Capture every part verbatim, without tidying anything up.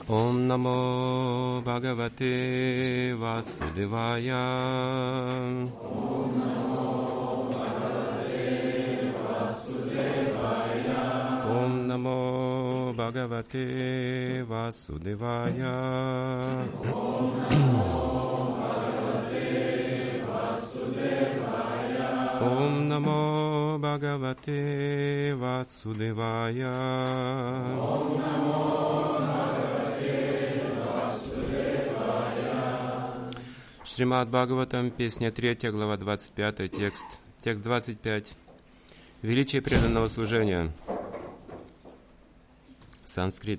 Ом намо Бхагавате Васудевая. Ом намо Бхагавате Васудевая. Ом намо Бхагавате Васудевая. Ом намо Бхагавате Васудевая. Ом намо Бхагавате Васудевая. Ом намо Шримад Бхагаватам, песня третья, глава двадцать пятая, текст, текст двадцать пять. Величие преданного служения. Санскрит.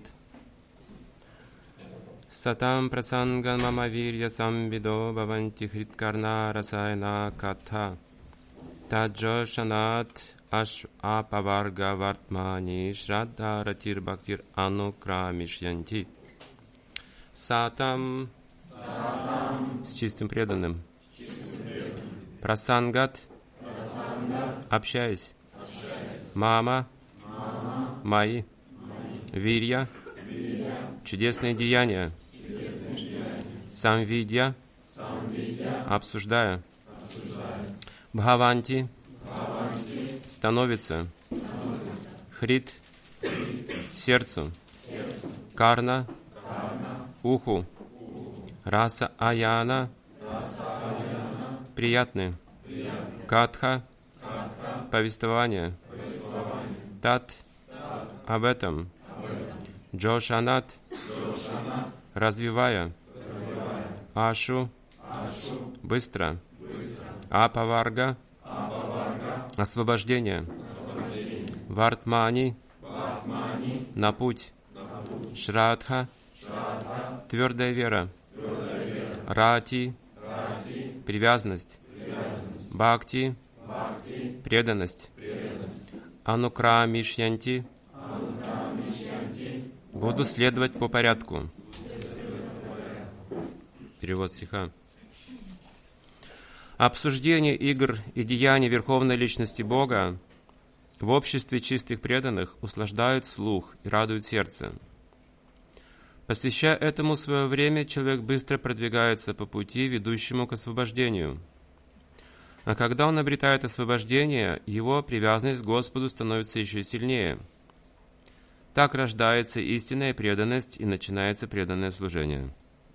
Сатам прасанган мама вирья самвидо бхаванти хриткарна расайна катха таджошанат аш апаварга вартмани шрадда ратир бхактир анукрамишьянти. Сатам с чистым преданным. Прасангат, общаясь. Мама, мои. Вирья, чудесные деяния. Самвидья, обсуждая. Бхаванти, становится. Хрит, сердцу. Карна, уху. Раса аяна, приятный. Катха, повествование. Тат, об этом. Джошанат, развивая. Ашу, быстро. Апаварга, освобождение. Вартмани, на путь. Шрадха, твердая вера. Рати, привязанность. Бхакти, преданность. Анукрамишьянти, буду следовать по порядку. Перевод стиха. Обсуждение игр и деяний Верховной Личности Бога в обществе чистых преданных услаждают слух и радуют сердце. Посвящая этому свое время, человек быстро продвигается по пути, ведущему к освобождению. А когда он обретает освобождение, его привязанность к Господу становится еще сильнее. Так рождается истинная преданность и начинается преданное служение.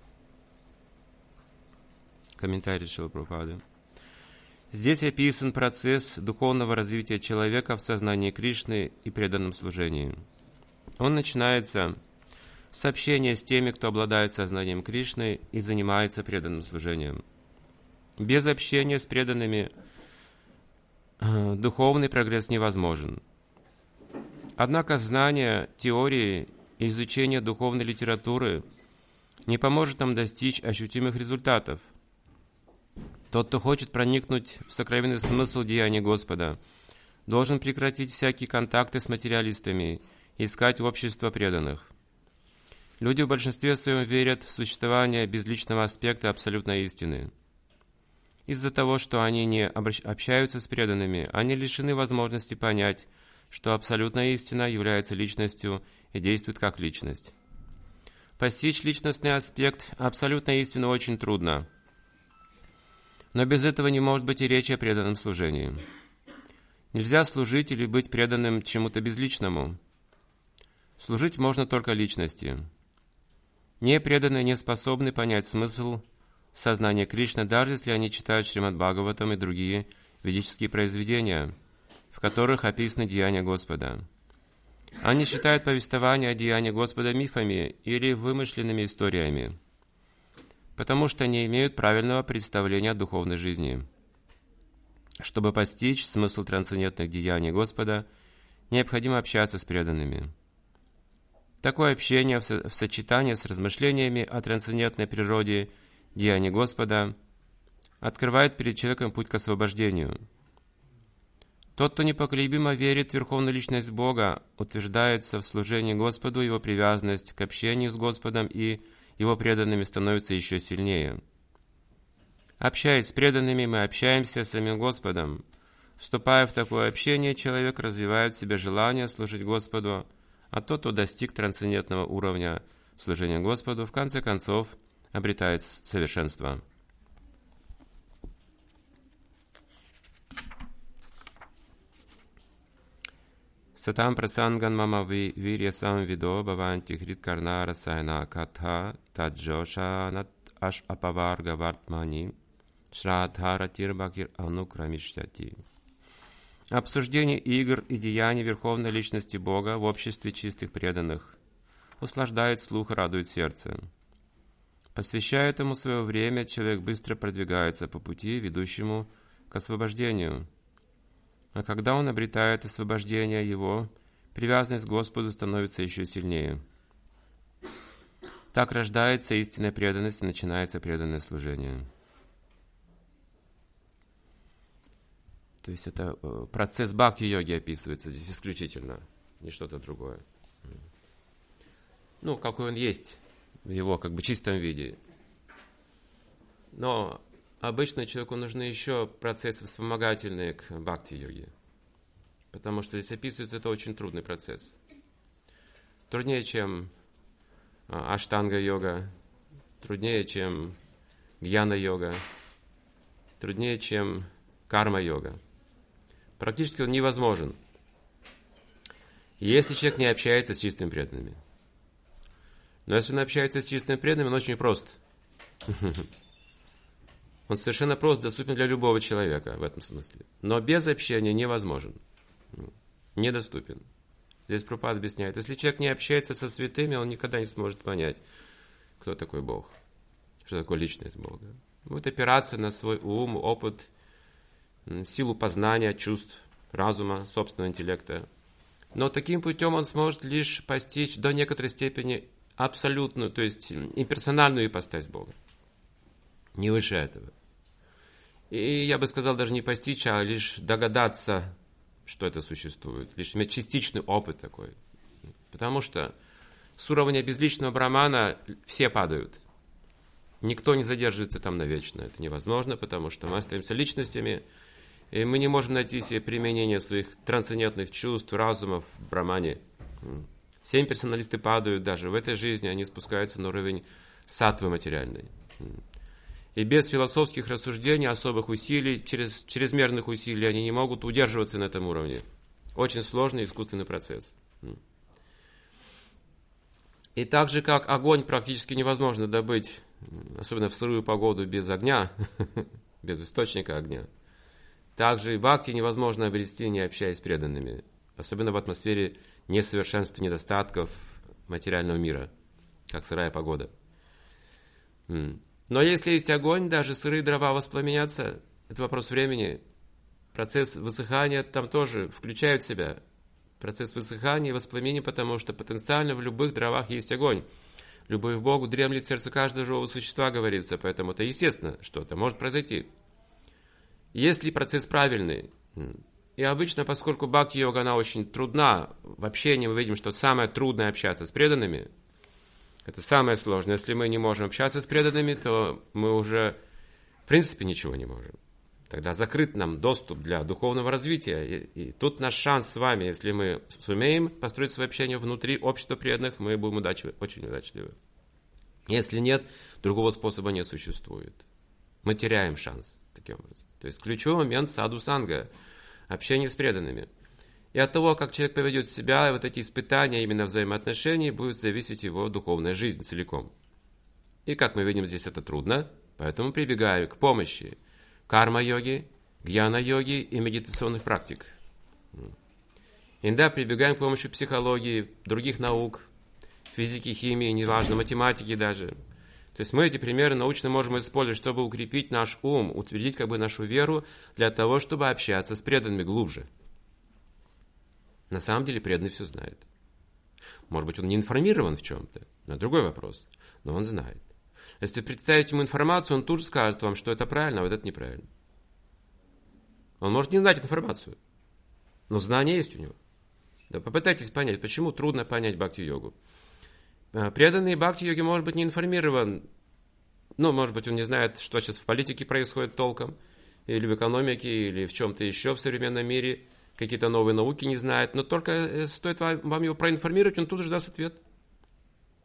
Комментарий Шрилы Прабхупады. Здесь описан процесс духовного развития человека в сознании Кришны и преданном служении. Он начинается с общения с теми, кто обладает сознанием Кришны и занимается преданным служением. Без общения с преданными духовный прогресс невозможен. Однако знание теории и изучение духовной литературы не поможет нам достичь ощутимых результатов. Тот, кто хочет проникнуть в сокровенный смысл деяний Господа, должен прекратить всякие контакты с материалистами и искать общество преданных. Люди в большинстве своем верят в существование безличного аспекта абсолютной истины. Из-за того, что они не общаются с преданными, они лишены возможности понять, что абсолютная истина является личностью и действует как личность. Постичь личностный аспект абсолютной истины очень трудно. Но без этого не может быть и речи о преданном служении. Нельзя служить или быть преданным чему-то безличному. Служить можно только личности. Непреданные не способны понять смысл сознания Кришны, даже если они читают Шримад Бхагаватам и другие ведические произведения, в которых описаны деяния Господа. Они считают повествование о деяниях Господа мифами или вымышленными историями, потому что не имеют правильного представления о духовной жизни. Чтобы постичь смысл трансцендентных деяний Господа, необходимо общаться с преданными. Такое общение в, со- в сочетании с размышлениями о трансцендентной природе деяний Господа открывает перед человеком путь к освобождению. Тот, кто непоколебимо верит в Верховную Личность Бога, утверждается в служении Господу, его привязанность к общению с Господом и его преданными становится еще сильнее. Общаясь с преданными, мы общаемся с самим Господом. Вступая в такое общение, человек развивает в себе желание служить Господу, а тот, кто достиг трансцендентного уровня служения Господу, в конце концов обретает совершенство. Сатам прасанган мама вирьясам видо баванти хрит карна расайна катха таджоша нат аш апаварга вартмани шрадхаратир бакир анукрамиштати. Обсуждение игр и деяний Верховной Личности Бога в обществе чистых преданных услаждает слух и радует сердце. Посвящая этому свое время, человек быстро продвигается по пути, ведущему к освобождению. А когда он обретает освобождение его, привязанность к Господу становится еще сильнее. Так рождается истинная преданность и начинается преданное служение. То есть это процесс бхакти-йоги описывается здесь исключительно, не что-то другое. Ну, какой он есть в его как бы чистом виде. Но обычно человеку нужны еще процессы вспомогательные к бхакти-йоге. Потому что здесь описывается это очень трудный процесс. Труднее, чем аштанга-йога, труднее, чем гьяна-йога, труднее, чем карма-йога. Практически он невозможен, если человек не общается с чистыми преданными. Но если он общается с чистыми преданными, он очень прост. Он совершенно прост, доступен для любого человека в этом смысле. Но без общения невозможен. Недоступен. Здесь Прабхупада объясняет, если человек не общается со святыми, он никогда не сможет понять, кто такой Бог, что такое личность Бога. Будет опираться на свой ум, опыт, силу познания, чувств, разума, собственного интеллекта. Но таким путем он сможет лишь постичь до некоторой степени абсолютную, то есть имперсональную ипостась Бога. Не выше этого. И я бы сказал, даже не постичь, а лишь догадаться, что это существует. Лишь иметь частичный опыт такой. Потому что с уровня безличного брамана все падают. Никто не задерживается там навечно. Это невозможно, потому что мы остаемся личностями, и мы не можем найти себе применение своих трансцендентных чувств, разумов в брамане. Все имперсоналисты падают даже в этой жизни, они спускаются на уровень саттвы материальной. И без философских рассуждений, особых усилий, через, чрезмерных усилий, они не могут удерживаться на этом уровне. Очень сложный искусственный процесс. И так же, как огонь практически невозможно добыть, особенно в сырую погоду, без огня, без источника огня, также и бхакти невозможно обрести, не общаясь с преданными, особенно в атмосфере несовершенств, недостатков материального мира, как сырая погода. Но если есть огонь, даже сырые дрова воспламенятся. Это вопрос времени. Процесс высыхания там тоже включает в себя. Процесс высыхания и воспламенения, потому что потенциально в любых дровах есть огонь. Любовь к Богу дремлет в сердце каждого живого существа, говорится. Поэтому это естественно, что-то может произойти. Если процесс правильный, и обычно, поскольку бхакти-йога, она очень трудна, в общении мы видим, что самое трудное общаться с преданными. Это самое сложное. Если мы не можем общаться с преданными, то мы уже, в принципе, ничего не можем. Тогда закрыт нам доступ для духовного развития. И, и тут наш шанс с вами, если мы сумеем построить свое общение внутри общества преданных, мы будем удачливы, очень удачливы. Если нет, другого способа не существует. Мы теряем шанс таким образом. То есть ключевой момент саду-санга, общение с преданными. И от того, как человек поведет себя, вот эти испытания именно взаимоотношений, будет зависеть его духовная жизнь целиком. И как мы видим, здесь это трудно, поэтому прибегаю к помощи карма-йоги, гьяна-йоги и медитационных практик. Иногда прибегаем к помощи психологии, других наук, физики, химии, неважно, математики даже. То есть мы эти примеры научно можем использовать, чтобы укрепить наш ум, утвердить как бы нашу веру для того, чтобы общаться с преданными глубже. На самом деле преданный все знает. Может быть, он не информирован в чем-то, но другой вопрос. Но он знает. Если представить ему информацию, он тут же скажет вам, что это правильно, а вот это неправильно. Он может не знать информацию, но знание есть у него. Да, попытайтесь понять, почему трудно понять бхакти-йогу. Преданный бхакти-йоги может быть не информирован, ну, может быть, он не знает, что сейчас в политике происходит толком, или в экономике, или в чем-то еще в современном мире, какие-то новые науки не знает, но только стоит вам его проинформировать, он тут же даст ответ.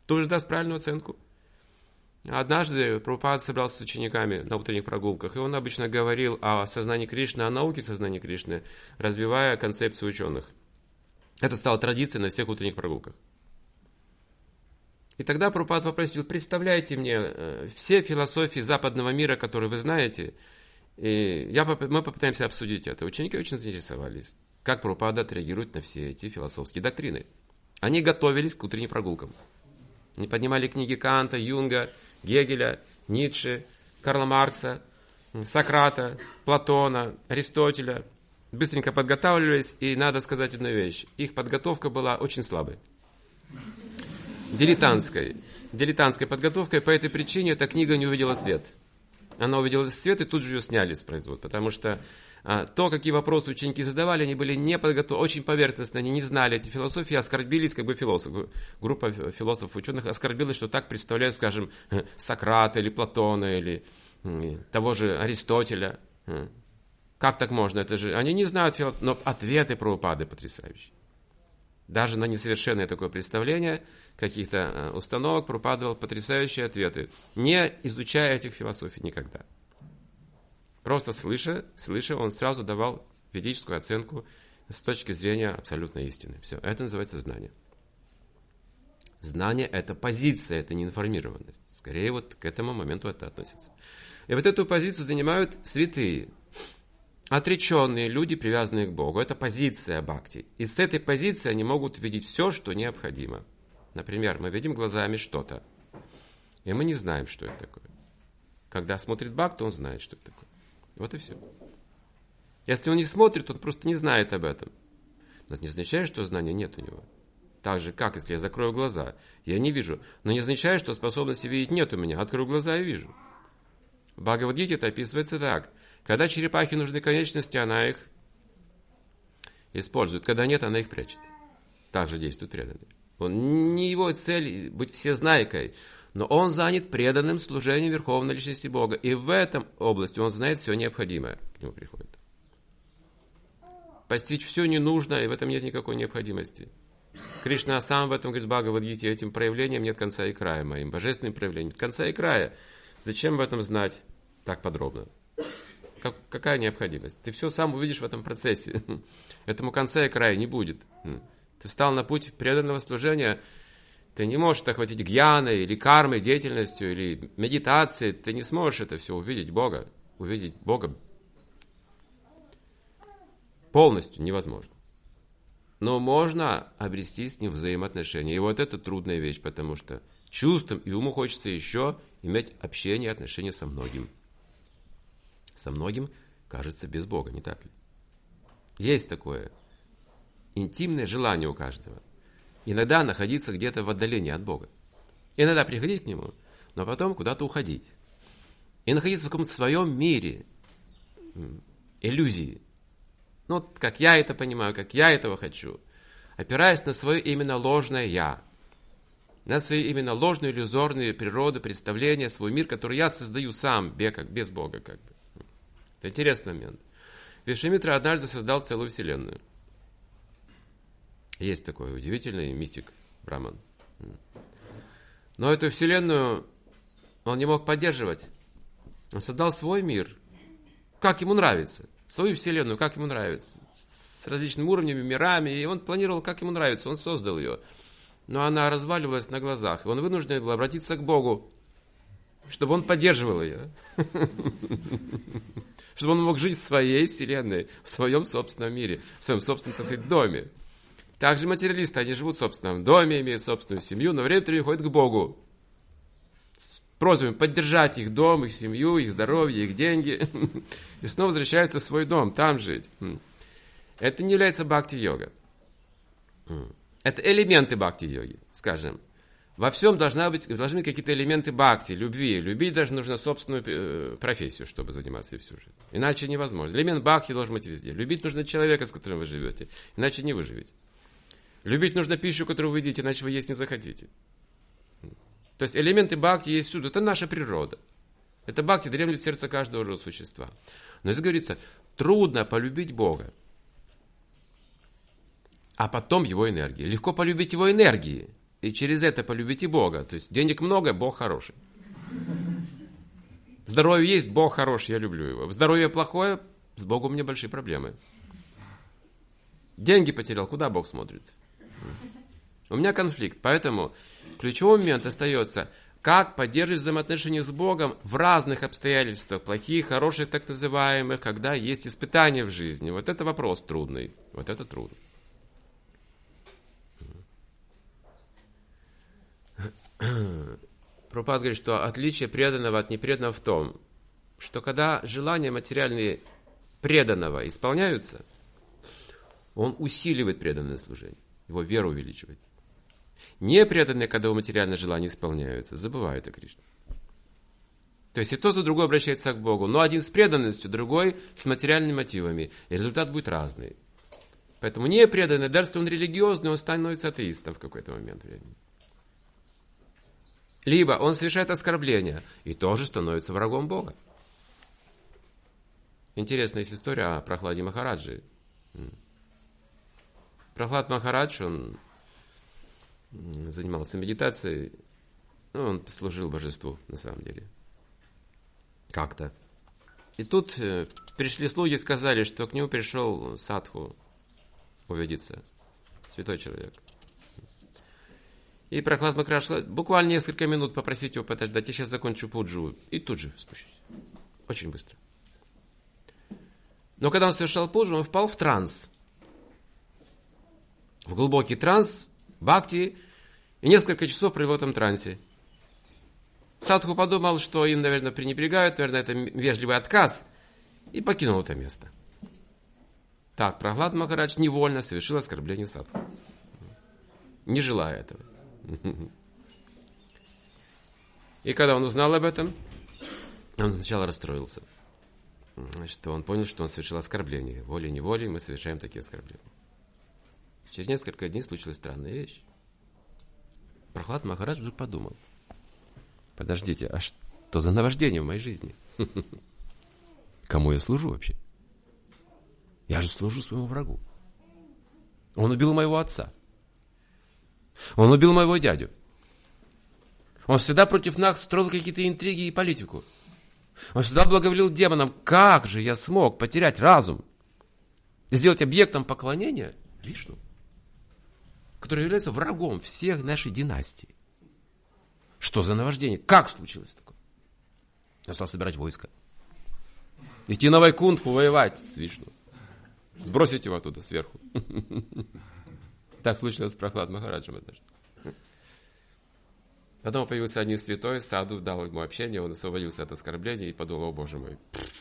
тоже даст правильную оценку. Однажды Прабхупада собрался с учениками на утренних прогулках, и он обычно говорил о сознании Кришны, о науке сознания Кришны, развивая концепцию ученых. Это стало традицией на всех утренних прогулках. И тогда Прабхупада попросил: представляйте мне все философии западного мира, которые вы знаете, и я, мы попытаемся обсудить это. Ученики очень заинтересовались, как Прабхупада отреагирует на все эти философские доктрины. Они готовились к утренним прогулкам. Они поднимали книги Канта, Юнга, Гегеля, Ницше, Карла Маркса, Сократа, Платона, Аристотеля. Быстренько подготавливались, и надо сказать одну вещь. Их подготовка была очень слабой. Дилетантской. Дилетантской подготовкой. По этой причине эта книга не увидела свет. Она увидела свет, и тут же ее сняли с производства. Потому что а, то, какие вопросы ученики задавали, они были не подготовлены, очень поверхностно, они не знали эти философии, оскорбились как бы философы. Группа философов-ученых оскорбилась, что так представляют, скажем, Сократа или Платона, или того же Аристотеля. Как так можно? Это же... Они не знают философии, но ответы Прабхупады потрясающие. Даже на несовершенное такое представление каких-то установок Прабхупада давал потрясающие ответы, не изучая этих философий никогда. Просто слыша, слыша, он сразу давал ведическую оценку с точки зрения абсолютной истины. Все, это называется знание. Знание – это позиция, это не информированность. Скорее вот к этому моменту это относится. И вот эту позицию занимают святые. Отреченные люди, привязанные к Богу. Это позиция бхакти. И с этой позиции они могут видеть все, что необходимо. Например, мы видим глазами что-то, и мы не знаем, что это такое. Когда смотрит бхакти, он знает, что это такое. Вот и все. Если он не смотрит, он просто не знает об этом. Но это не означает, что знания нет у него. Так же, как если я закрою глаза, я не вижу. Но не означает, что способности видеть нет у меня. Открою глаза и вижу. В Бхагавад-гите это описывается так. Когда черепахе нужны конечности, она их использует. Когда нет, она их прячет. Так же действует преданный. Он, не его цель быть всезнайкой, но он занят преданным служением Верховной Личности Бога. И в этом области он знает все необходимое. К нему приходит. Постичь все не нужно, и в этом нет никакой необходимости. Кришна сам в этом говорит в Бхагавад-гите: этим проявлением нет конца и края, моим божественным проявлением нет конца и края. Зачем в этом знать так подробно? Как, какая необходимость? Ты все сам увидишь в этом процессе. Этому конца и края не будет. Ты встал на путь преданного служения, ты не можешь охватить гьяной, или кармой, деятельностью, или медитацией. Ты не сможешь это все увидеть Бога. Увидеть Бога полностью невозможно. Но можно обрести с ним взаимоотношения. И вот это трудная вещь, потому что чувствам и уму хочется еще иметь общение, отношения со многим. Со многим, кажется, без Бога, не так ли? Есть такое интимное желание у каждого. Иногда находиться где-то в отдалении от Бога. Иногда приходить к Нему, но потом куда-то уходить. И находиться в каком-то своем мире, иллюзии. Ну, как я это понимаю, как я этого хочу. Опираясь на свое именно ложное «я». На свои именно ложные, иллюзорные природы, представления, свой мир, который я создаю сам, без Бога, как бы. Это интересный момент. Вишвамитра однажды создал целую вселенную. Есть такой удивительный мистик Браман. Но эту вселенную он не мог поддерживать. Он создал свой мир, как ему нравится. Свою вселенную, как ему нравится. С различными уровнями, мирами. И он планировал, как ему нравится. Он создал ее. Но она разваливалась на глазах. И он вынужден был обратиться к Богу, чтобы он поддерживал ее. Чтобы он мог жить в своей вселенной, в своем собственном мире, в своем собственном, так сказать, доме. Также материалисты, они живут в собственном доме, имеют собственную семью, но время от времени ходят к Богу. С просьбами поддержать их дом, их семью, их здоровье, их деньги. И снова возвращаются в свой дом, там жить. Это не является бхакти-йога. Это элементы бхакти-йоги, скажем. Во всем должна быть, должны быть какие-то элементы бхакти, любви. Любить даже нужно собственную э, профессию, чтобы заниматься всю жизнь. Иначе невозможно. Элемент бхакти должен быть везде. Любить нужно человека, с которым вы живете. Иначе не выживете. Любить нужно пищу, которую вы едите, иначе вы есть не захотите. То есть элементы бхакти есть всюду. Это наша природа. Это бхакти дремлет в сердце каждого живого существа. Но здесь говорится, трудно полюбить Бога, а потом его энергии. Легко полюбить его энергии. И через это полюбите Бога. То есть денег много, Бог хороший. Здоровье есть, Бог хороший, я люблю его. Здоровье плохое, с Богом у меня большие проблемы. Деньги потерял, куда Бог смотрит? У меня конфликт, поэтому ключевой момент остается, как поддерживать взаимоотношения с Богом в разных обстоятельствах, плохих, хороших, так называемых, когда есть испытания в жизни. Вот это вопрос трудный, вот это трудно. Прабхупада говорит, что отличие преданного от непреданного в том, что когда желания материальные преданного исполняются, он усиливает преданное служение, его вера увеличивается. Непреданные, когда у материальных желаний исполняются, забывают о Кришне. То есть и тот, и другой обращается к Богу, но один с преданностью, другой с материальными мотивами, и результат будет разный. Поэтому непреданный, даже если он религиозный, он становится атеистом в какой-то момент времени. Либо он совершает оскорбление и тоже становится врагом Бога. Интересная есть история о Прахладе Махараджи. Прахлад Махарадж, он занимался медитацией, ну, он служил божеству, на самом деле. Как-то. И тут э, пришли слуги и сказали, что к нему пришел садху увидеться, святой человек. И Прахлад Махарадж, буквально несколько минут попросить его подождать, я сейчас закончу пуджу, и тут же спущусь. Очень быстро. Но когда он совершал пуджу, он впал в транс. В глубокий транс, бхакти, и несколько часов провел в этом трансе. Садху подумал, что им, наверное, пренебрегают, наверное, это вежливый отказ, и покинул это место. Так, Прахлад Махарадж невольно совершил оскорбление садху, не желая этого. И когда он узнал об этом, он сначала расстроился, что он понял, что он совершил оскорбление. Волей-неволей мы совершаем такие оскорбления. Через несколько дней случилась странная вещь. Прахлад Махарадж вдруг подумал: подождите, а что за наваждение в моей жизни? Кому я служу вообще? Я же служу своему врагу. Он убил моего отца. Он убил моего дядю. Он всегда против нас строил какие-то интриги и политику. Он всегда благоволил демонам. Как же я смог потерять разум и сделать объектом поклонения Вишну, который является врагом всех нашей династии? Что за наваждение? Как случилось такое? Я стал собирать войско. Идти на Вайкунтху воевать с Вишну. Сбросить его оттуда сверху. Так случилось с Прахлад Махараджем однажды. Потом появился один святой, саду, дал ему общение, он освободился от оскорбления и подумал: о боже мой,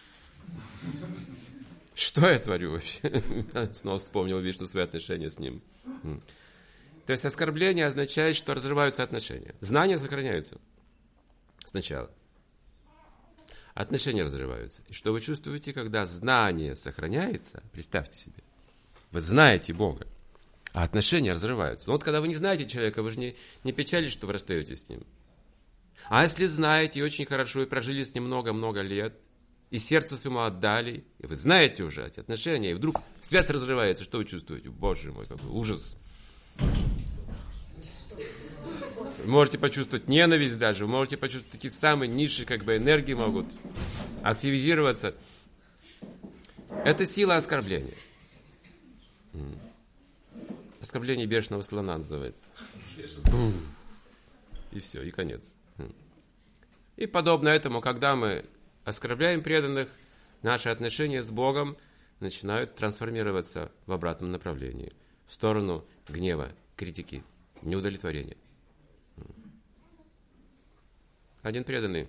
что я творю вообще? Снова вспомнил Вишну свои отношения с ним. То есть оскорбление означает, что разрываются отношения. Знания сохраняются сначала. Отношения разрываются. И что вы чувствуете, когда знание сохраняется? Представьте себе. Вы знаете Бога, а отношения разрываются. Но вот когда вы не знаете человека, вы же не, не печалитесь, что вы расстаетесь с ним. А если знаете и очень хорошо, и прожили с ним много-много лет, и сердце своему отдали, и вы знаете уже эти отношения, и вдруг связь разрывается, что вы чувствуете? Боже мой, какой ужас. Вы можете почувствовать ненависть даже, вы можете почувствовать такие самые низшие как бы энергии могут активизироваться. Это сила оскорбления. Оскорбление бешеного слона называется. И все, и конец. И подобно этому, когда мы оскорбляем преданных, наши отношения с Богом начинают трансформироваться в обратном направлении, в сторону гнева, критики, неудовлетворения. Один преданный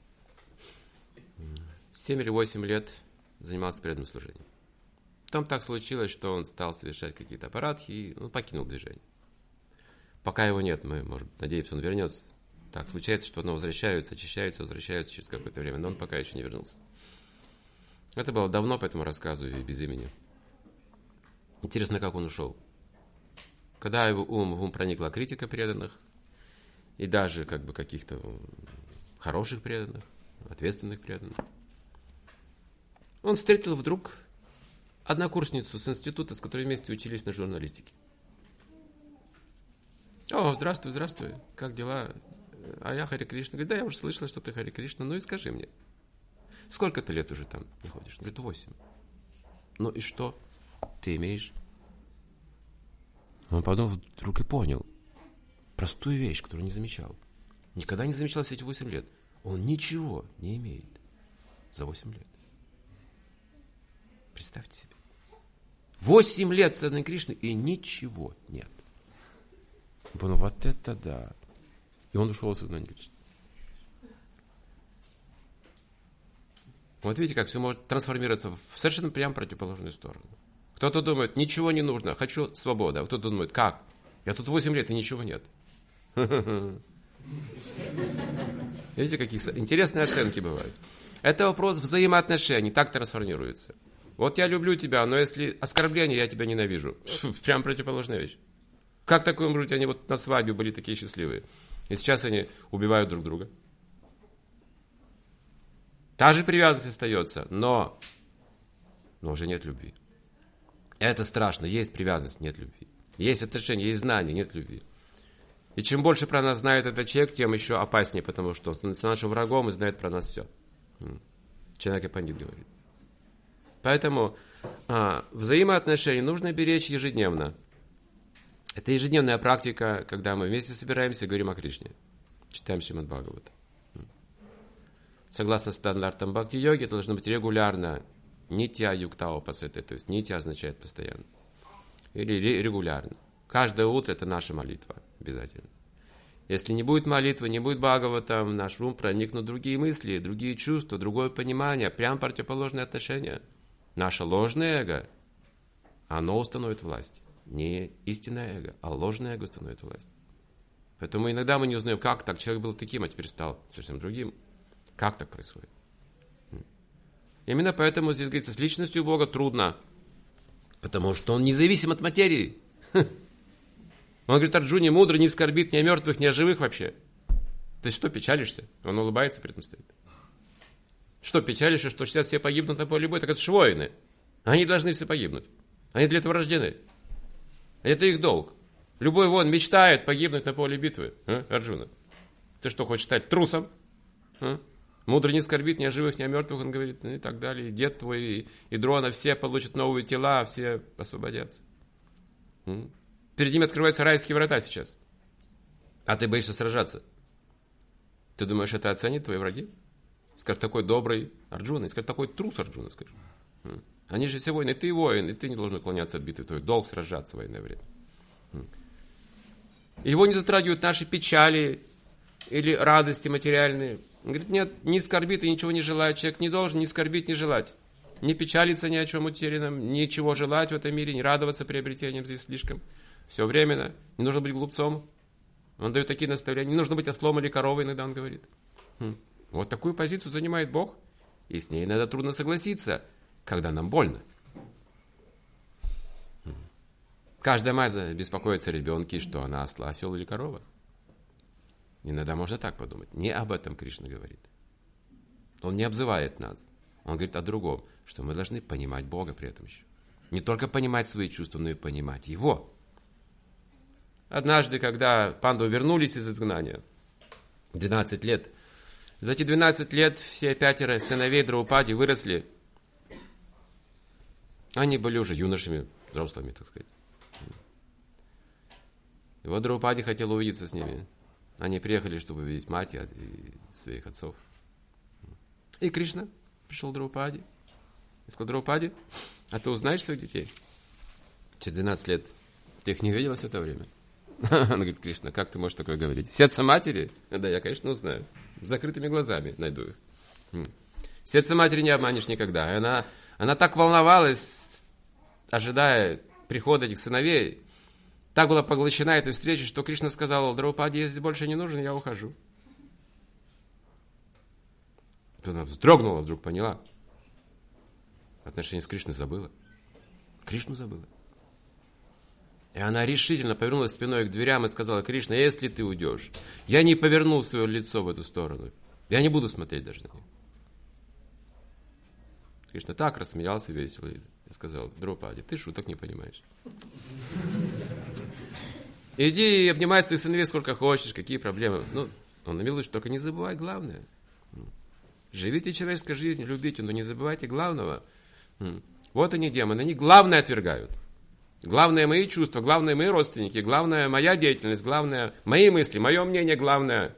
семь или восемь лет занимался преданным служением. Потом так случилось, что он стал совершать какие-то аппаратхи и ну, покинул движение. Пока его нет, мы, может, надеемся, он вернется. Так случается, что он возвращается, очищается, возвращается через какое-то время, но он пока еще не вернулся. Это было давно, поэтому рассказываю без имени. Интересно, как он ушел. Когда его ум, в ум проникла критика преданных, и даже как бы каких-то хороших преданных, ответственных преданных, он встретил вдруг однокурсницу с института, с которой вместе учились на журналистике. О, здравствуй, здравствуй, как дела? А я Харе Кришна. Говорит, да, я уже слышала, что ты Харе Кришна, ну и скажи мне, сколько ты лет уже там находишься? Говорит, восемь. Ну и что ты имеешь? Он подумал, вдруг и понял простую вещь, которую не замечал. Никогда не замечал все эти восемь лет. Он ничего не имеет за восемь лет. Представьте себе. Восемь лет в сознании Кришны и ничего нет. Он подумал, вот это да. И он ушел в сознание Кришны. Вот видите, как все может трансформироваться в совершенно прямо противоположную сторону. Кто-то думает, ничего не нужно, хочу свободы. А кто-то думает, как? Я тут восемь лет и ничего нет. Видите, какие интересные оценки бывают. Это вопрос взаимоотношений, так трансформируется. Вот я люблю тебя, но если оскорбление, я тебя ненавижу. Прям противоположная вещь. Как такое может быть? Они вот на свадьбе были такие счастливые. И сейчас они убивают друг друга. Та же привязанность остается, но, но уже нет любви. Это страшно. Есть привязанность, нет любви. Есть отношения, есть знания, нет любви. И чем больше про нас знает этот человек, тем еще опаснее, потому что он становится нашим врагом и знает про нас все. Человек Пандит говорит. Поэтому а, взаимоотношения нужно беречь ежедневно. Это ежедневная практика, когда мы вместе собираемся и говорим о Кришне. Читаем Шримад Бхагавата. Согласно стандартам бхакти-йоги, это должно быть регулярно. Нитья юктао пасэте, то есть нитья означает постоянно. Или регулярно. Каждое утро это наша молитва, обязательно. Если не будет молитвы, не будет Бхагавата, в наш ум проникнут другие мысли, другие чувства, другое понимание, прям противоположные отношения. Наше ложное эго, оно установит власть. Не истинное эго, а ложное эго установит власть. Поэтому иногда мы не узнаем, как так. Человек был таким, а теперь стал совсем другим. Как так происходит? Именно поэтому здесь говорится, с личностью Бога трудно. Потому что он независим от материи. Он говорит, Арджуне, мудрый не скорбит ни о мертвых, ни о живых вообще. Ты что, печалишься? Он улыбается, при этом стоит. Что, печалишься, что сейчас все погибнут на поле боя? Так это же воины. Они должны все погибнуть. Они для этого рождены. Это их долг. Любой воин мечтает погибнуть на поле битвы. А, Арджуна? Ты что, хочешь стать трусом? А? Мудрый не скорбит ни о живых, ни о мертвых, он говорит, ну и так далее. И дед твой, и, и Дрона, все получат новые тела, все освободятся. М? Перед ними открываются райские врата сейчас. А ты боишься сражаться. Ты думаешь, это оценит твои враги? Скажут, такой добрый Арджуна, и скажут, такой трус Арджуна, скажут. М? Они же все воины, и ты воин, и ты не должен уклоняться от битвы. Твой долг сражаться в военное время. М? Его не затрагивают наши печали или радости материальные. Он говорит, нет, не скорбит и ничего не желает. Человек не должен ни скорбить, ни желать. Не печалиться ни о чем утерянном, ничего желать в этом мире, не радоваться приобретениям здесь слишком. Все временно. Не нужно быть глупцом. Он дает такие наставления. Не нужно быть ослом или коровой, иногда он говорит. Хм. Вот такую позицию занимает Бог. И с ней иногда трудно согласиться, когда нам больно. Хм. Каждая мать беспокоится о ребенке, что она осла, осел или корова. Иногда можно так подумать. Не об этом Кришна говорит. Он не обзывает нас. Он говорит о другом, что мы должны понимать Бога при этом еще. Не только понимать свои чувства, но и понимать Его. Однажды, когда пандавы вернулись из изгнания, двенадцать лет, за эти двенадцать лет все пятеро сыновей Драупади выросли. Они были уже юношами, взрослыми, так сказать. И вот Драупади хотела увидеться с ними. Они приехали, чтобы увидеть мать и своих отцов. И Кришна пришел к Драупади. И сказал, Драупади, а ты узнаешь своих детей? Через двенадцать лет. Ты их не видела все это время? Он говорит, Кришна, как ты можешь такое говорить? Сердце матери? Да, я, конечно, узнаю. С закрытыми глазами найду их. Сердце матери не обманешь никогда. И она, она так волновалась, ожидая прихода этих сыновей, так была поглощена этой встречей, что Кришна сказал, Драупади, если больше не нужен, я ухожу. То она вздрогнула, вдруг поняла. Отношения с Кришной забыла. Кришну забыла. И она решительно повернулась спиной к дверям и сказала, Кришна, если ты уйдешь, я не поверну свое лицо в эту сторону. Я не буду смотреть даже на нее. Кришна так рассмеялся весело и сказал, Драупади, ты шуток не понимаешь. Иди и обнимай своих сыновей сколько хочешь, какие проблемы. Ну, он имел в виду, только не забывай главное. Живите человеческой жизнью, любите, но не забывайте главного. Вот они, демоны, они главное отвергают. Главное мои чувства, главное мои родственники, главное моя деятельность, главное мои мысли, мое мнение главное.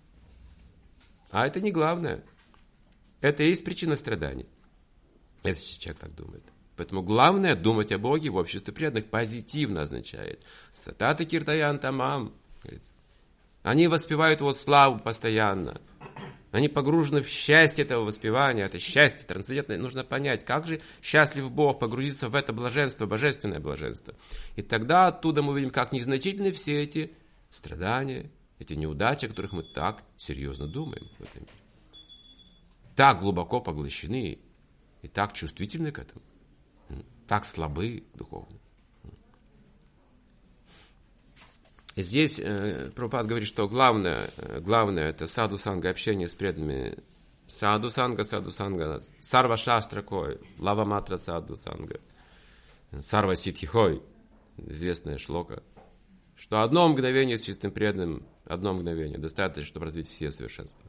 А это не главное. Это и есть причина страданий. Если человек так думает. Поэтому главное думать о Боге в обществе преданных позитивно означает. Сатата киртаян тамам. Они воспевают его славу постоянно. Они погружены в счастье этого воспевания. Это счастье трансцендентное. Нужно понять, как же счастлив Бог, погрузиться в это блаженство, божественное блаженство. И тогда оттуда мы видим, как незначительны все эти страдания, эти неудачи, о которых мы так серьезно думаем в этом мире. Так глубоко поглощены и так чувствительны к этому. Так слабы духовно. И здесь э, Прабхупада говорит, что главное, главное это саду-санга, общение с преданными. Саду-санга, саду-санга, сарва-шастра-кой, лава-матра саду-санга, сарва-ситхи-хой, известная шлока, что одно мгновение с чистым преданным, одно мгновение достаточно, чтобы развить все совершенства.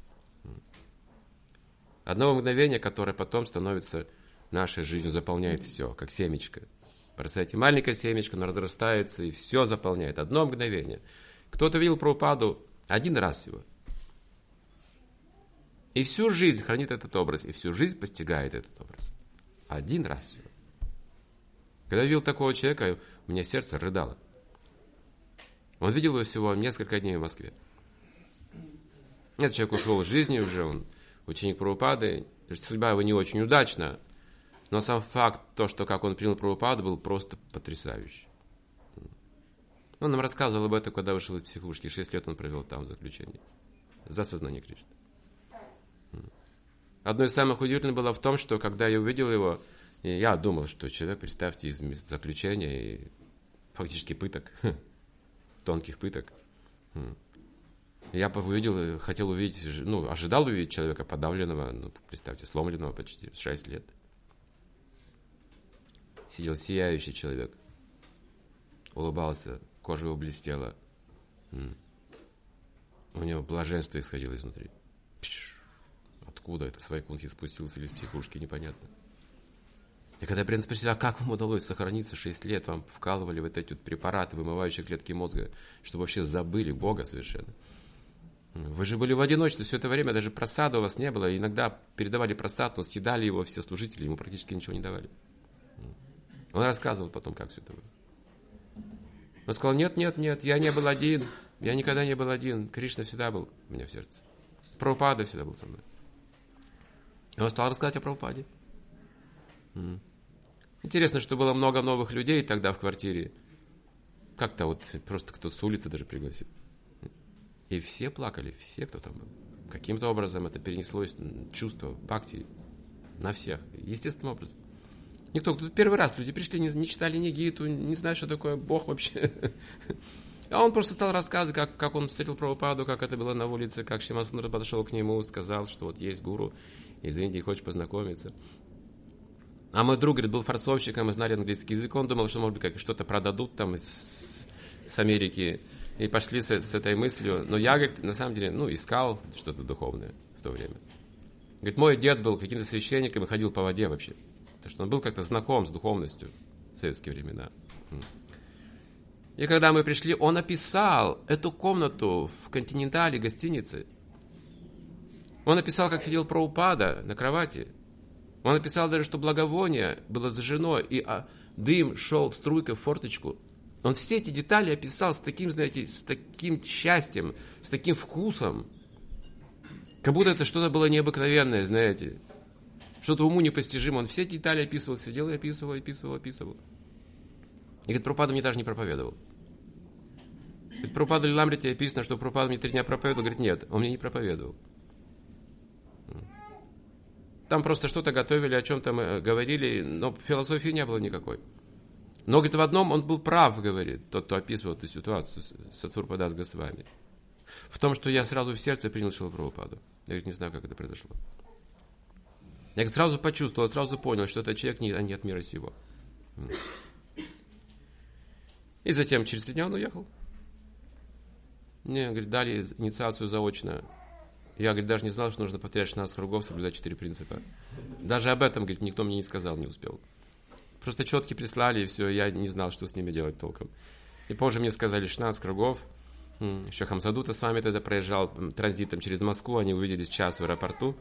Одно мгновение, которое потом становится нашей жизнью, заполняет все, как семечко. Представляете, маленькое семечко, оно разрастается и все заполняет. Одно мгновение. Кто-то видел Прабхупаду один раз всего. И всю жизнь хранит этот образ, и всю жизнь постигает этот образ. Один раз всего. Когда я видел такого человека, у меня сердце рыдало. Он видел его всего несколько дней в Москве. Этот человек ушел из жизни уже, он ученик Прабхупады. Судьба его не очень удачна. Но сам факт, то, что как он принял Прабхупаду, был просто потрясающий. Он нам рассказывал об этом, когда вышел из психушки. Шесть лет он провел там в заключении. За сознание Кришны. Одно из самых удивительных было в том, что когда я увидел его, я думал, что человек, представьте, из заключения и фактически пыток, тонких пыток. Я увидел, хотел увидеть, ну, ожидал увидеть человека подавленного, ну, представьте, сломленного почти шесть лет. Сидел сияющий человек, улыбался, кожа его блестела. У него блаженство исходило изнутри. Пш, откуда это? С Вайкунтхи спустился или из психушки, непонятно. И когда я принц спросил, а как вам удалось сохраниться шесть лет? Вам вкалывали вот эти вот препараты, вымывающие клетки мозга, чтобы вообще забыли Бога совершенно. Вы же были в одиночестве все это время, даже просада у вас не было. Иногда передавали просад, но съедали его все служители, ему практически ничего не давали. Он рассказывал потом, как все это было. Он сказал, нет, нет, нет, я не был один. Я никогда не был один. Кришна всегда был у меня в сердце. Прабхупада всегда был со мной. И он стал рассказывать о Прабхупаде. Интересно, что было много новых людей тогда в квартире. Как-то вот просто кто с улицы даже пригласил. И все плакали, все, кто там был. Каким-то образом это перенеслось чувство бхакти на всех. Естественным образом. Никто, кто первый раз люди пришли, не, не читали ни Гиту, не знают, что такое Бог вообще. А он просто стал рассказывать, как, как он встретил Прабхупаду, как это было на улице, как Шримад Сундар подошел к нему, сказал, что вот есть гуру из Индии, хочешь познакомиться. А мой друг, говорит, был форцовщиком и знали английский язык, он думал, что, может быть, как что-то продадут там из, с Америки, и пошли с, с этой мыслью. Но я, говорит, на самом деле, ну, искал что-то духовное в то время. Говорит, мой дед был каким-то священником и ходил по воде вообще. Потому что он был как-то знаком с духовностью в советские времена. И когда мы пришли, он описал эту комнату в континентале гостиницы. Он описал, как сидел Прабхупада на кровати. Он описал даже, что благовоние было зажжено, и а, дым шел струйкой в форточку. Он все эти детали описал с таким, знаете, с таким счастьем, с таким вкусом. Как будто это что-то было необыкновенное, знаете. Что-то уму непостижимо. Он все эти детали описывал, сидел и описывал, описывал, описывал. И говорит, Прабхупада мне даже не проповедовал. Говорит, Прабхупада Лиламрите описано, что Прабхупада мне три дня проповедовал. Говорит, нет, он мне не проповедовал. Там просто что-то готовили, о чем-то мы говорили, но философии не было никакой. Но, говорит, в одном он был прав, говорит, тот, кто описывал эту ситуацию с Ацурпадас Госвами. В том, что я сразу в сердце принял Шрилу Прабхупаду. Я, говорит, не знаю, как это произошло. Я сразу почувствовал, сразу понял, что этот человек не, не от мира сего. И затем, через три дня он уехал. Мне, говорит, дали инициацию заочно. Я, говорит, даже не знал, что нужно повторять шестнадцать кругов, соблюдать четыре принципа. Даже об этом, говорит, никто мне не сказал, не успел. Просто четки прислали, и все, я не знал, что с ними делать толком. И позже мне сказали шестнадцать кругов. Еще Хамсадута с вами тогда проезжал транзитом через Москву, они увиделись час в аэропорту.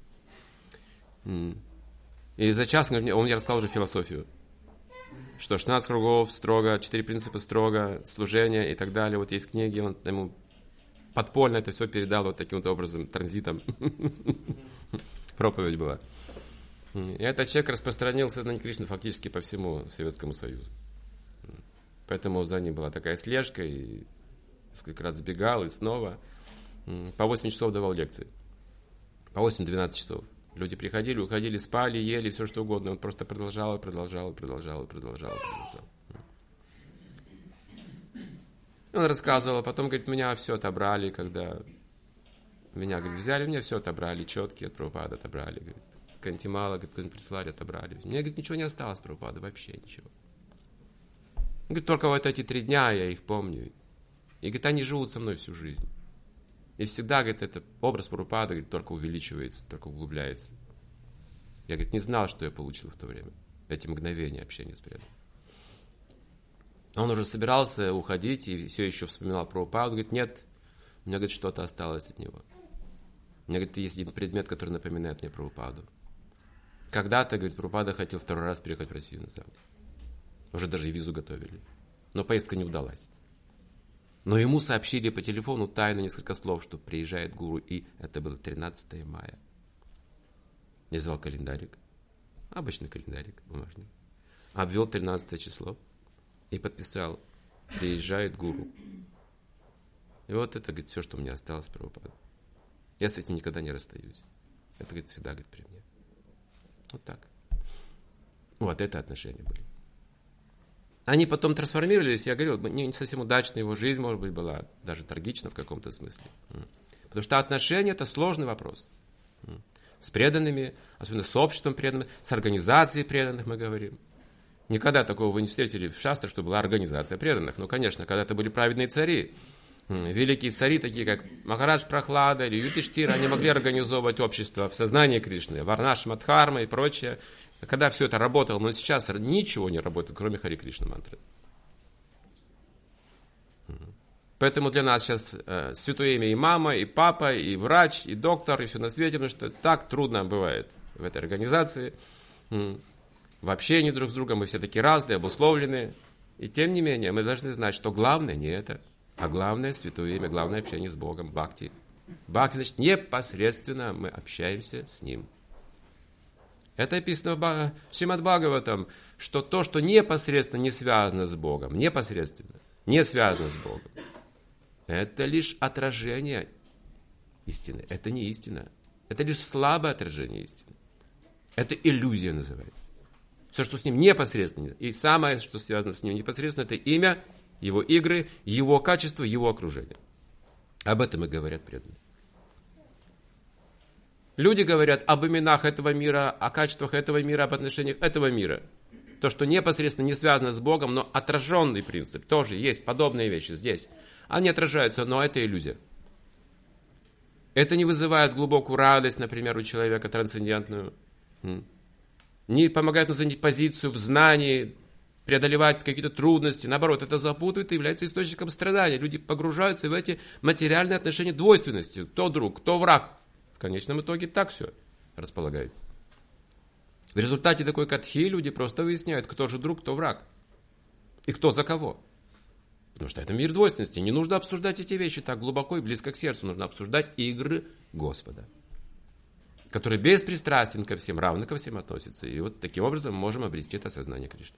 И за час он мне рассказал уже философию. Что шестнадцать кругов строго, четыре принципа строго, служение и так далее. Вот есть книги, он ему подпольно это все передал вот таким вот образом, транзитом. Проповедь была. И этот человек распространился сознание Кришны фактически по всему Советскому Союзу. Поэтому за ним была такая слежка, и несколько раз сбегал, и снова. По восемь часов давал лекции. По восемь-двенадцать часов. Люди приходили, уходили, спали, ели, все что угодно. Он просто продолжал, продолжал, продолжал, продолжал, продолжал. Он рассказывал, а потом, говорит, меня все отобрали, когда меня, говорит, взяли, меня все отобрали, четкие от Прабхупады отобрали, говорит, Кантимала, говорит, прислали, отобрали. Мне, говорит, ничего не осталось от Прабхупады, вообще ничего. Он говорит, только вот эти три дня я их помню. И, говорит, они живут со мной всю жизнь. И всегда, говорит, этот образ Прабхупады, говорит, только увеличивается, только углубляется. Я, говорит, не знал, что я получил в то время. Эти мгновения общения с преданным. Он уже собирался уходить и все еще вспоминал Прабхупаду. Говорит, нет, у меня, говорит, что-то осталось от него. У меня, говорит, есть один предмет, который напоминает мне Прабхупаду. Когда-то, говорит, Прабхупада хотел второй раз приехать в Россию, на самом деле. Уже даже и визу готовили. Но поездка не удалась. Но ему сообщили по телефону тайно несколько слов, что приезжает гуру, и это было тринадцатое мая. Я взял календарик, обычный календарик бумажный, обвел тринадцатое число и подписал, приезжает гуру. И вот это, говорит, все, что у меня осталось с Прабхупадой. Я с этим никогда не расстаюсь. Это, говорит, всегда, говорит, при мне. Вот так. Вот это отношения были. Они потом трансформировались, я говорил, не совсем удачная его жизнь, может быть, была даже трагична в каком-то смысле. Потому что отношения – это сложный вопрос. С преданными, особенно с обществом преданных, с организацией преданных мы говорим. Никогда такого вы не встретили в шастрах, что была организация преданных. Ну, конечно, когда-то были праведные цари. Великие цари, такие как Махарадж Прахлада или Юдхиштира, они могли организовывать общество в сознании Кришны, Варнаш Мадхарма и прочее. Когда все это работало, но сейчас ничего не работает, кроме Хари Кришна мантры. Поэтому для нас сейчас э, святое имя и мама, и папа, и врач, и доктор, и все на свете, потому что так трудно бывает в этой организации. В общении друг с другом мы все такие разные, обусловленные. И тем не менее, мы должны знать, что главное не это, а главное святое имя, главное общение с Богом, бхакти. Бхакти, значит, непосредственно мы общаемся с Ним. Это описано в Шримад Бхагаватам, что то, что непосредственно не связано с Богом, непосредственно не связано с Богом, это лишь отражение истины. Это не истина. Это лишь слабое отражение истины. Это иллюзия называется. Все, что с ним непосредственно. И самое, что связано с ним непосредственно, это имя, его игры, его качество, его окружение. Об этом и говорят преданные. Люди говорят об именах этого мира, о качествах этого мира, об отношениях этого мира. То, что непосредственно не связано с Богом, но отраженный принцип. Тоже есть подобные вещи здесь. Они отражаются, но это иллюзия. Это не вызывает глубокую радость, например, у человека трансцендентную. Не помогает ему занять позицию в знании, преодолевать какие-то трудности. Наоборот, это запутывает и является источником страдания. Люди погружаются в эти материальные отношения двойственности. Кто друг, кто враг. В конечном итоге так все располагается. В результате такой катхи люди просто выясняют, кто же друг, кто враг. И кто за кого. Потому что это мир двойственности. Не нужно обсуждать эти вещи так глубоко и близко к сердцу. Нужно обсуждать игры Господа, который беспристрастен ко всем, равно ко всем относится. И вот таким образом мы можем обрести это сознание Кришны.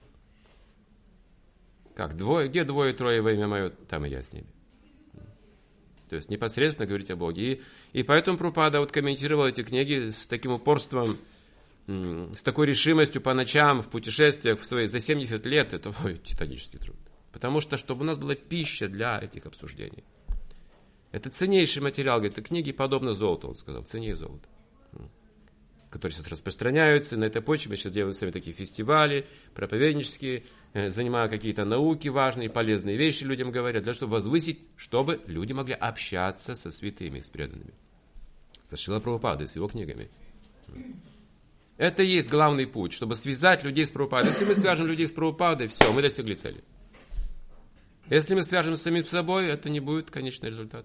Как двое, где двое-трое во имя мое, там и я с ними. То есть непосредственно говорить о Боге. И, и поэтому Прабхупада вот комментировал эти книги с таким упорством, с такой решимостью по ночам, в путешествиях в свои, за семьдесят лет. Это ой, титанический труд. Потому что, чтобы у нас была пища для этих обсуждений. Это ценнейший материал. Говорит, книги подобны золоту, он сказал, ценнее золота. которые сейчас распространяются. На этой почве мы сейчас делаем с вами такие фестивали, проповеднические, занимая какие-то науки важные, полезные вещи людям говорят, для того, чтобы возвысить, чтобы люди могли общаться со святыми, с преданными. Со Шрила Прабхупадой, с его книгами. Это и есть главный путь, чтобы связать людей с Прабхупадой. Если мы свяжем людей с Прабхупадой, все, мы достигли цели. Если мы свяжем с самим собой, это не будет конечный результат.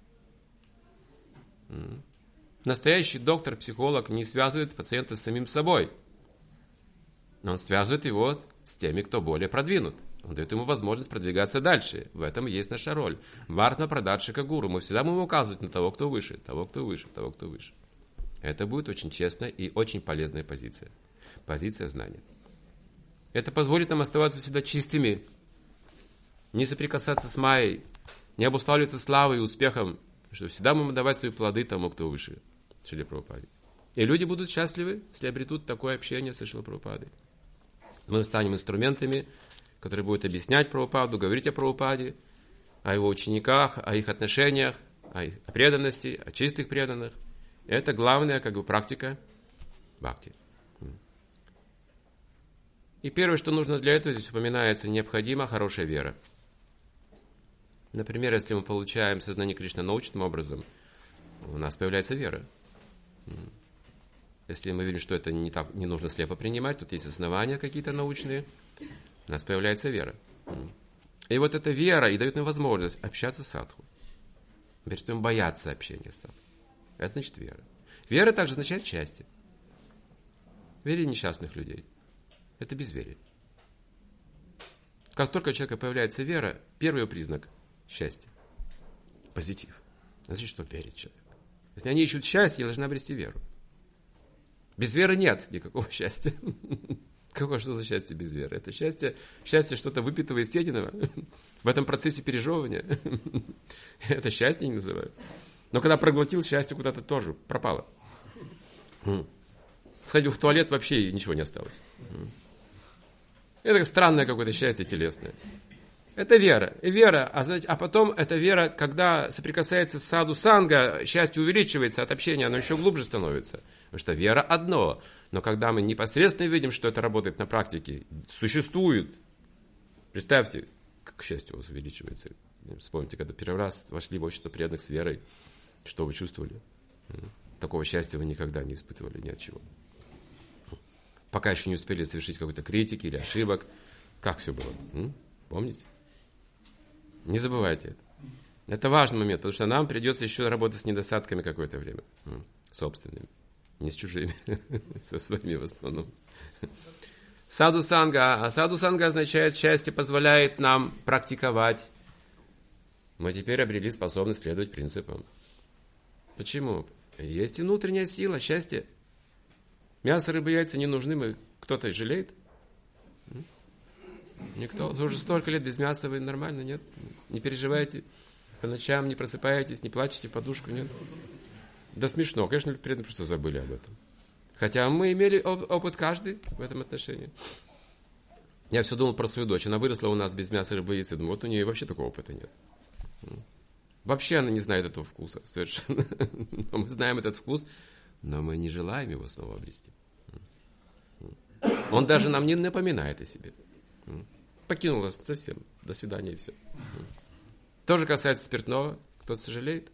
Настоящий доктор, психолог не связывает пациента с самим собой. Он связывает его с теми, кто более продвинут. Он дает ему возможность продвигаться дальше. В этом и есть наша роль. Вартна Прадатшика Гуру. Мы всегда будем указывать на того, кто выше, того, кто выше, того, кто выше. Это будет очень честная и очень полезная позиция. Позиция знания. Это позволит нам оставаться всегда чистыми. Не соприкасаться с майей. Не обуславливаться славой и успехом. Что всегда будем давать свои плоды тому, кто выше. Шриле Прабхупаде. И люди будут счастливы, если обретут такое общение с Шрилой Прабхупадой. Мы станем инструментами, которые будут объяснять Прабхупаду, говорить о Прабхупаде, о его учениках, о их отношениях, о их преданности, о чистых преданных. Это главная, как бы, практика бхакти. И первое, что нужно для этого, здесь упоминается, необходима хорошая вера. Например, если мы получаем сознание Кришны научным образом, у нас появляется вера. Если мы видим, что это не, так, не нужно слепо принимать, тут есть основания какие-то научные, у нас появляется вера. И вот эта вера и дает нам возможность общаться с садху. Перестаем бояться общения с садху. Это значит вера. Вера также означает счастье. Вере несчастных людей. Это безверие. Как только у человека появляется вера, первый признак счастья. Позитив. Значит, что верит человек. Если они ищут счастье, должны обрести веру. Без веры нет никакого счастья. Какое что за счастье без веры? Это счастье, счастье что-то выпитого и съеденного. В этом процессе пережевывания. Это счастье не называют. Но когда проглотил, счастье куда-то тоже пропало. Сходил в туалет, вообще ничего не осталось. Это странное какое-то счастье телесное. Это вера. И вера, а, значит, а потом эта вера, когда соприкасается с саду санга, счастье увеличивается от общения, оно еще глубже становится. Потому что вера одно. Но когда мы непосредственно видим, что это работает на практике, существует. Представьте, как счастье у вас увеличивается. Вспомните, когда первый раз вошли в общество преданных с верой, что вы чувствовали? Такого счастья вы никогда не испытывали ни от чего. Пока еще не успели совершить какой-то критики или ошибок. Как все было? М? Помните? Не забывайте это. Это важный момент, потому что нам придется еще работать с недостатками какое-то время. М? Собственными. Не с чужими. Со своими в основном. Саду санга. А саду санга означает, счастье позволяет нам практиковать. Мы теперь обрели способность следовать принципам. Почему? Есть и внутренняя сила, счастье. Мясо, рыба, яйца не нужны, мы кто-то жалеет? Никто. Уже столько лет без мяса вы нормально, нет? Не переживаете, по ночам не просыпаетесь, не плачете в подушку, нет? Да смешно, конечно, преданные просто забыли об этом. Хотя мы имели оп- опыт каждый в этом отношении. Я все думал про свою дочь, она выросла у нас без мяса, рыбы, яйца, думаю, вот у нее вообще такого опыта нет. Вообще она не знает этого вкуса совершенно. Но мы знаем этот вкус, но мы не желаем его снова обрести. Он даже нам не напоминает о себе. Покинул нас совсем. До свидания и все. Тоже касается спиртного. Кто-то сожалеет.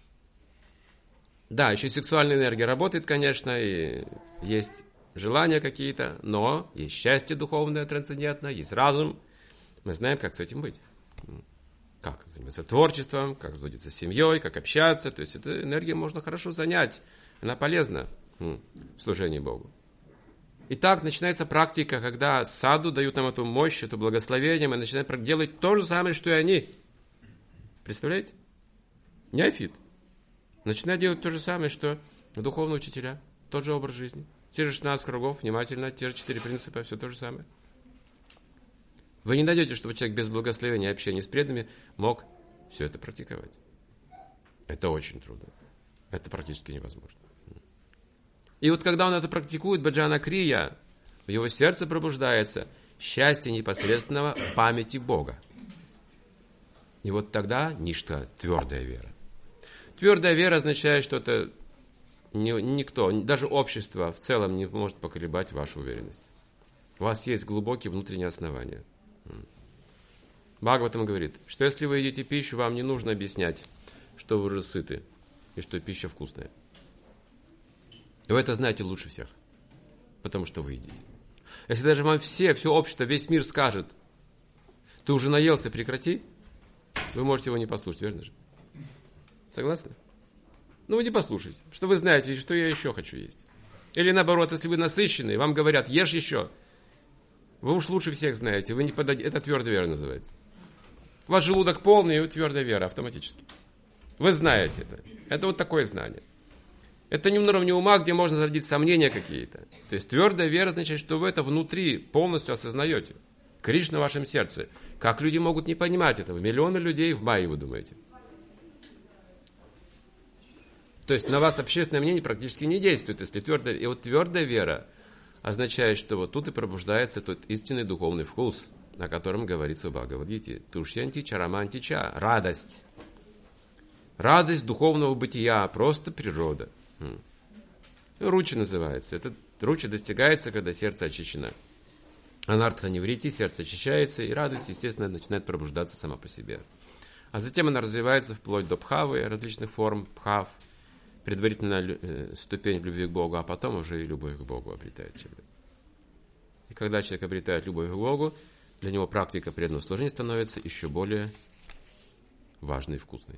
Да, еще сексуальная энергия работает, конечно, и есть желания какие-то, но есть счастье духовное, трансцендентное, есть разум. Мы знаем, как с этим быть. Как заниматься творчеством, как сблизиться с семьей, как общаться. То есть эту энергию можно хорошо занять. Она полезна в служении Богу. И так начинается практика, когда саду дают нам эту мощь, эту благословение, мы начинаем делать то же самое, что и они. Представляете? Неофит. Начинает делать то же самое, что духовные учителя. Тот же образ жизни. Те же шестнадцать кругов, внимательно, те же четыре принципа, все то же самое. Вы не найдете, чтобы человек без благословения и общения с преданными мог все это практиковать. Это очень трудно. Это практически невозможно. И вот когда он это практикует, баджана крия, в его сердце пробуждается счастье непосредственного памяти Бога. И вот тогда ништа, твердая вера. Твердая вера означает, что это Ни, никто, даже общество в целом не может поколебать вашу уверенность. У вас есть глубокие внутренние основания. Бхагаватам говорит, что если вы едите пищу, вам не нужно объяснять, что вы уже сыты и что пища вкусная. И вы это знаете лучше всех, потому что вы едите. Если даже вам все, все общество, весь мир скажет, ты уже наелся, прекрати, вы можете его не послушать, верно же? Согласны? Ну, вы не послушайте, что вы знаете, что я еще хочу есть. Или наоборот, если вы насыщенные, вам говорят, ешь еще. Вы уж лучше всех знаете, вы не подойдете. Это твердая вера называется. У вас желудок полный, и твердая вера автоматически. Вы знаете это. Это вот такое знание. Это не уровень ума, где можно зародить сомнения какие-то. То есть твердая вера означает, что вы это внутри полностью осознаете. Кришна в вашем сердце. Как люди могут не понимать этого? Миллионы людей в майе, вы думаете. То есть на вас общественное мнение практически не действует, если твердая, и вот твердая вера означает, что вот тут и пробуждается тот истинный духовный вкус, о котором говорится в Бхагавад-гите. Тушьянти чарамантича. Радость. Радость духовного бытия, просто природа. Ручи называется. Это ручи достигается, когда сердце очищено. Анартха неврити, сердце очищается, и радость, естественно, начинает пробуждаться сама по себе. А затем она развивается вплоть до бхавы, различных форм бхав, предварительно э, ступень любви к Богу, а потом уже и любовь к Богу обретает человек. И когда человек обретает любовь к Богу, для него практика преданного служения становится еще более важной и вкусной.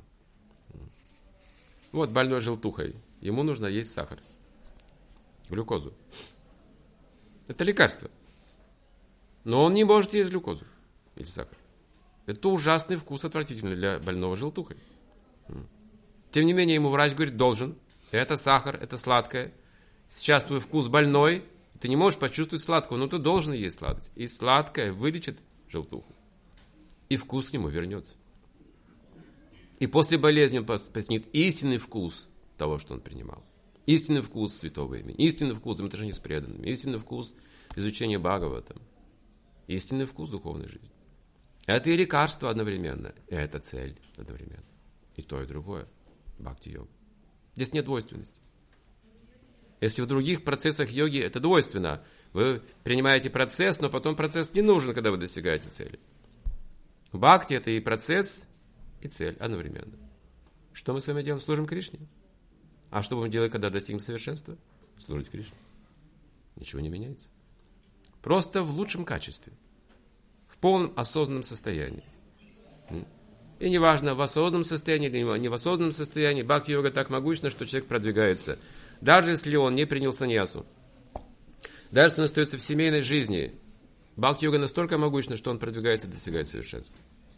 Вот больной желтухой. Ему нужно есть сахар, глюкозу. Это лекарство. Но он не может есть глюкозу или сахар. Это ужасный вкус, отвратительный для больного желтухой. Тем не менее, ему врач говорит, должен. Это сахар, это сладкое. Сейчас твой вкус больной, ты не можешь почувствовать сладкого, но ты должен есть сладость. И сладкое вылечит желтуху. И вкус к нему вернется. И после болезни он поснит истинный вкус того, что он принимал. Истинный вкус святого имени. Истинный вкус взаимоотношений с преданными. Истинный вкус изучения Бхагавата. Истинный вкус духовной жизни. Это и лекарство одновременно. И это цель одновременно. И то, и другое. Бхакти-йога. Здесь нет двойственности. Если в других процессах йоги это двойственно, вы принимаете процесс, но потом процесс не нужен, когда вы достигаете цели. В бхакти это и процесс, и цель одновременно. Что мы с вами делаем? Служим Кришне. А что будем делать, когда достигнем совершенства? Служить Кришне. Ничего не меняется. Просто в лучшем качестве. В полном осознанном состоянии. И неважно, в осознанном состоянии или не в осознанном состоянии, бхакти-йога так могущественна, что человек продвигается. Даже если он не принял саньясу. Даже если он остается в семейной жизни. Бхакти-йога настолько могущественна, что он продвигается и достигает совершенства.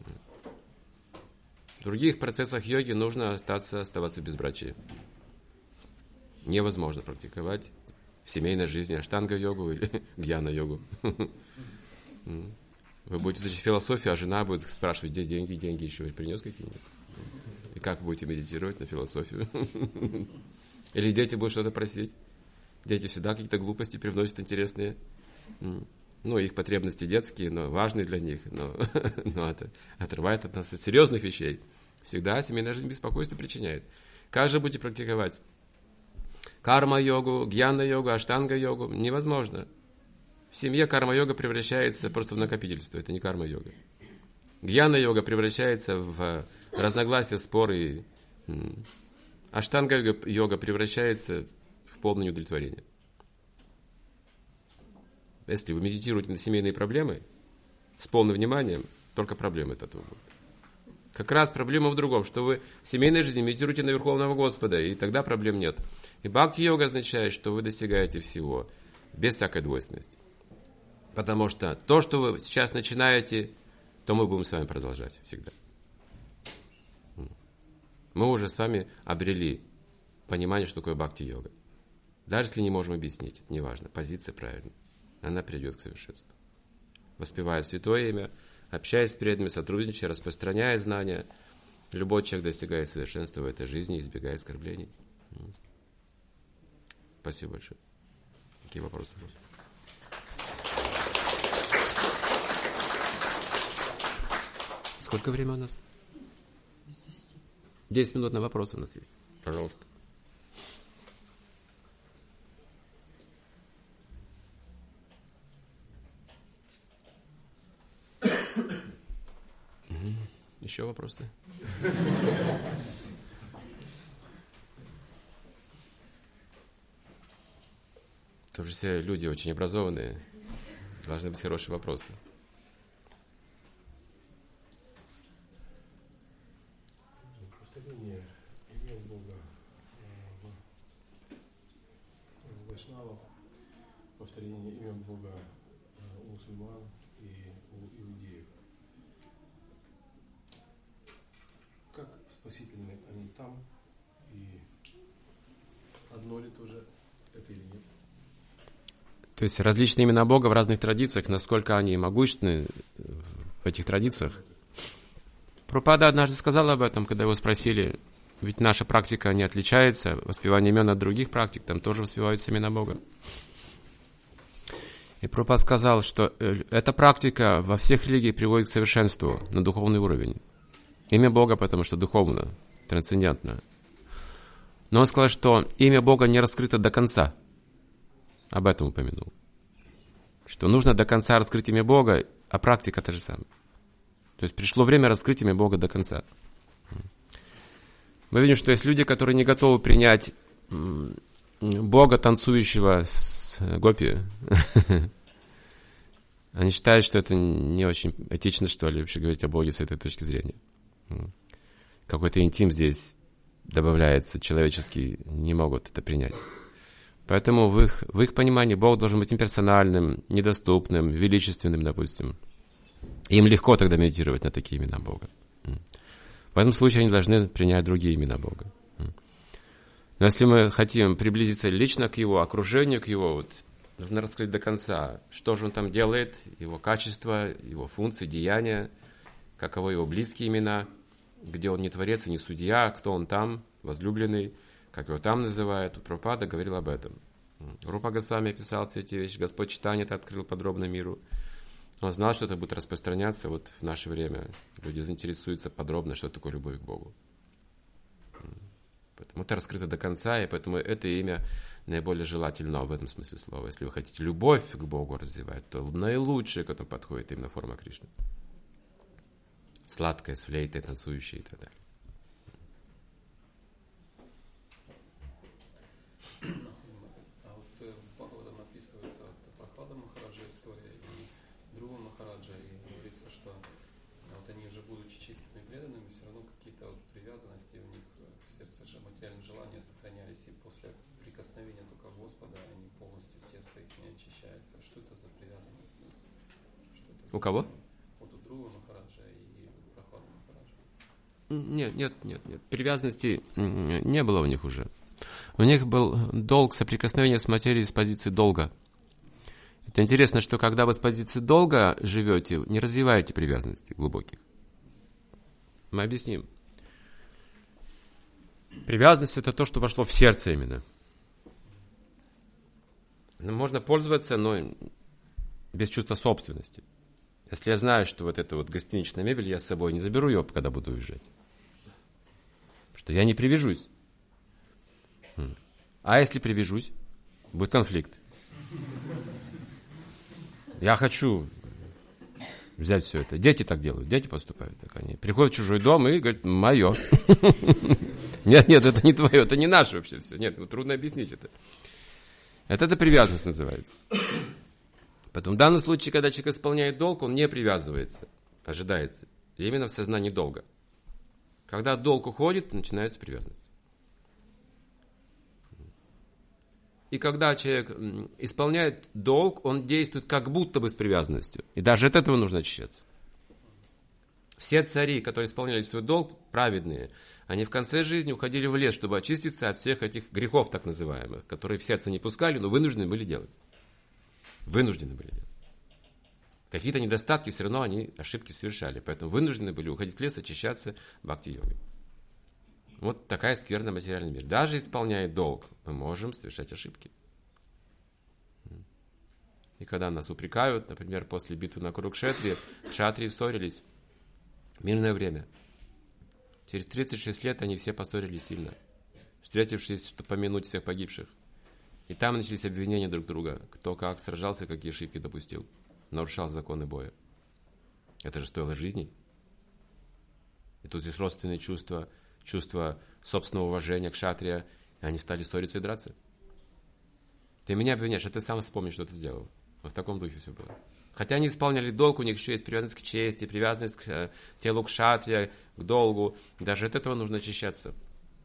В других процессах йоги нужно остаться, оставаться в безбрачии. Невозможно практиковать в семейной жизни аштанга-йогу или гьяна-йогу. Вы будете изучать философию, а жена будет спрашивать, где деньги, деньги еще принес какие-нибудь? И как вы будете медитировать на философию? Или дети будут что-то просить? Дети всегда какие-то глупости привносят интересные. Ну, их потребности детские, но важные для них. Но, но это отрывает от нас от серьезных вещей. Всегда семейная жизнь беспокойство причиняет. Как же будете практиковать? Карма-йогу, гьяна-йогу, аштанга-йогу? Невозможно. В семье карма-йога превращается просто в накопительство. Это не карма-йога. Гьяна-йога превращается в разногласия, споры. Аштанга-йога превращается в полное неудовлетворение. Если вы медитируете на семейные проблемы с полным вниманием, только проблемы от этого будут. Как раз проблема в другом, что вы в семейной жизни медитируете на Верховного Господа, и тогда проблем нет. И бхакти-йога означает, что вы достигаете всего без всякой двойственности. Потому что то, что вы сейчас начинаете, то мы будем с вами продолжать всегда. Мы уже с вами обрели понимание, что такое бхакти-йога. Даже если не можем объяснить, это неважно, позиция правильная. Она придет к совершенству. Воспевая святое имя, общаясь с преданными, сотрудничая, распространяя знания, любой человек достигает совершенства в этой жизни, избегая оскорблений. Спасибо большое. Какие вопросы? Сколько времени у нас? Десять минут на вопросы у нас есть. Пожалуйста. Еще вопросы? Тоже все люди очень образованные. Должны быть хорошие вопросы. Повторение имен Бога у вайшнавов, повторение имен Бога у мусульман и у иудеев. Как спасительны они там, и одно ли тоже это или нет? То есть различные имена Бога в разных традициях, насколько они могущественны в этих традициях. Прабхупада однажды сказал об этом, когда его спросили, ведь наша практика не отличается, воспевание имен от других практик, там тоже воспеваются имена Бога. И Прабхупада сказал, что эта практика во всех религиях приводит к совершенству на духовный уровень. Имя Бога, потому что духовно, трансцендентно. Но он сказал, что имя Бога не раскрыто до конца. Об этом упомянул. Что нужно до конца раскрыть имя Бога, а практика та же самая. То есть пришло время раскрыть имя Бога до конца. Мы видим, что есть люди, которые не готовы принять Бога, танцующего с гопи. Они считают, что это не очень этично, что ли, вообще говорить о Боге с этой точки зрения. Какой-то интим здесь добавляется, человеческий, не могут это принять. Поэтому в их, в их понимании Бог должен быть имперсональным, недоступным, величественным, допустим. Им легко тогда медитировать на такие имена Бога. В этом случае они должны принять другие имена Бога. Но если мы хотим приблизиться лично к Его окружению, к Его, вот, нужно раскрыть до конца, что же Он там делает, Его качества, Его функции, деяния, каковы Его близкие имена, где Он не творец и не судья, кто Он там, возлюбленный, как Его там называют. Прабхупада говорил об этом. Рупа Госвами описал все эти вещи, Господь Чайтанья это открыл подробно миру. Он знал, что это будет распространяться вот в наше время. Люди заинтересуются подробно, что такое любовь к Богу. Поэтому это раскрыто до конца, и поэтому это имя наиболее желательно в этом смысле слова. Если вы хотите любовь к Богу развивать, то наилучшее к этому подходит именно форма Кришны. Сладкая, с флейтой, танцующая и так далее. А вот в Бхагаватам описывается Прохлада Махараджа история и Друва Махараджа, и говорится, что вот они уже будучи чистыми и преданными, все равно какие-то вот привязанности у них к сердцу, материальные желания сохранялись, и после прикосновения только Господа они полностью, сердце их не очищается. Что это за привязанность? Что это у кого? Вот у Друва Махараджа и Прохлада Махараджа. Нет, нет, нет, нет. Привязанности не было у них уже. У них был долг соприкосновения с материей с позиции долга. Это интересно, что когда вы с позиции долга живете, не развиваете привязанности глубоких. Мы объясним. Привязанность – это то, что вошло в сердце именно. Можно пользоваться, но без чувства собственности. Если я знаю, что вот эта вот гостиничная мебель, я с собой не заберу ее, когда буду уезжать. Потому что я не привяжусь. А если привяжусь, будет конфликт. Я хочу взять все это. Дети так делают, дети поступают так. Они приходят в чужой дом и говорят, мое. Нет, нет, это не твое, это не наше вообще все. Нет, ну, трудно объяснить это. Это, это привязанность называется. Потом в данном случае, когда человек исполняет долг, он не привязывается, ожидается. И именно в сознании долга. Когда долг уходит, начинается привязанность. И когда человек исполняет долг, он действует как будто бы с привязанностью. И даже от этого нужно очищаться. Все цари, которые исполняли свой долг, праведные, они в конце жизни уходили в лес, чтобы очиститься от всех этих грехов, так называемых, которые в сердце не пускали, но вынуждены были делать. Вынуждены были делать. Какие-то недостатки все равно они ошибки совершали, поэтому вынуждены были уходить в лес, очищаться бхакти-йогой. Вот такая скверна материальный мир. Даже исполняя долг, мы можем совершать ошибки. И когда нас упрекают, например, после битвы на Курукшетре, кшатрии ссорились, мирное время. Через тридцать шесть лет они все поссорились сильно, встретившись, чтобы помянуть всех погибших. И там начались обвинения друг друга, кто как сражался, какие ошибки допустил, нарушал законы боя. Это же стоило жизни. тут есть родственные чувства, чувство собственного уважения к кшатрия, и они стали ссориться и драться. Ты меня обвиняешь, а ты сам вспомни, что ты сделал. Вот в таком духе все было. Хотя они исполняли долг, у них еще есть привязанность к чести, привязанность к э, телу кшатрия, к долгу. Даже от этого нужно очищаться.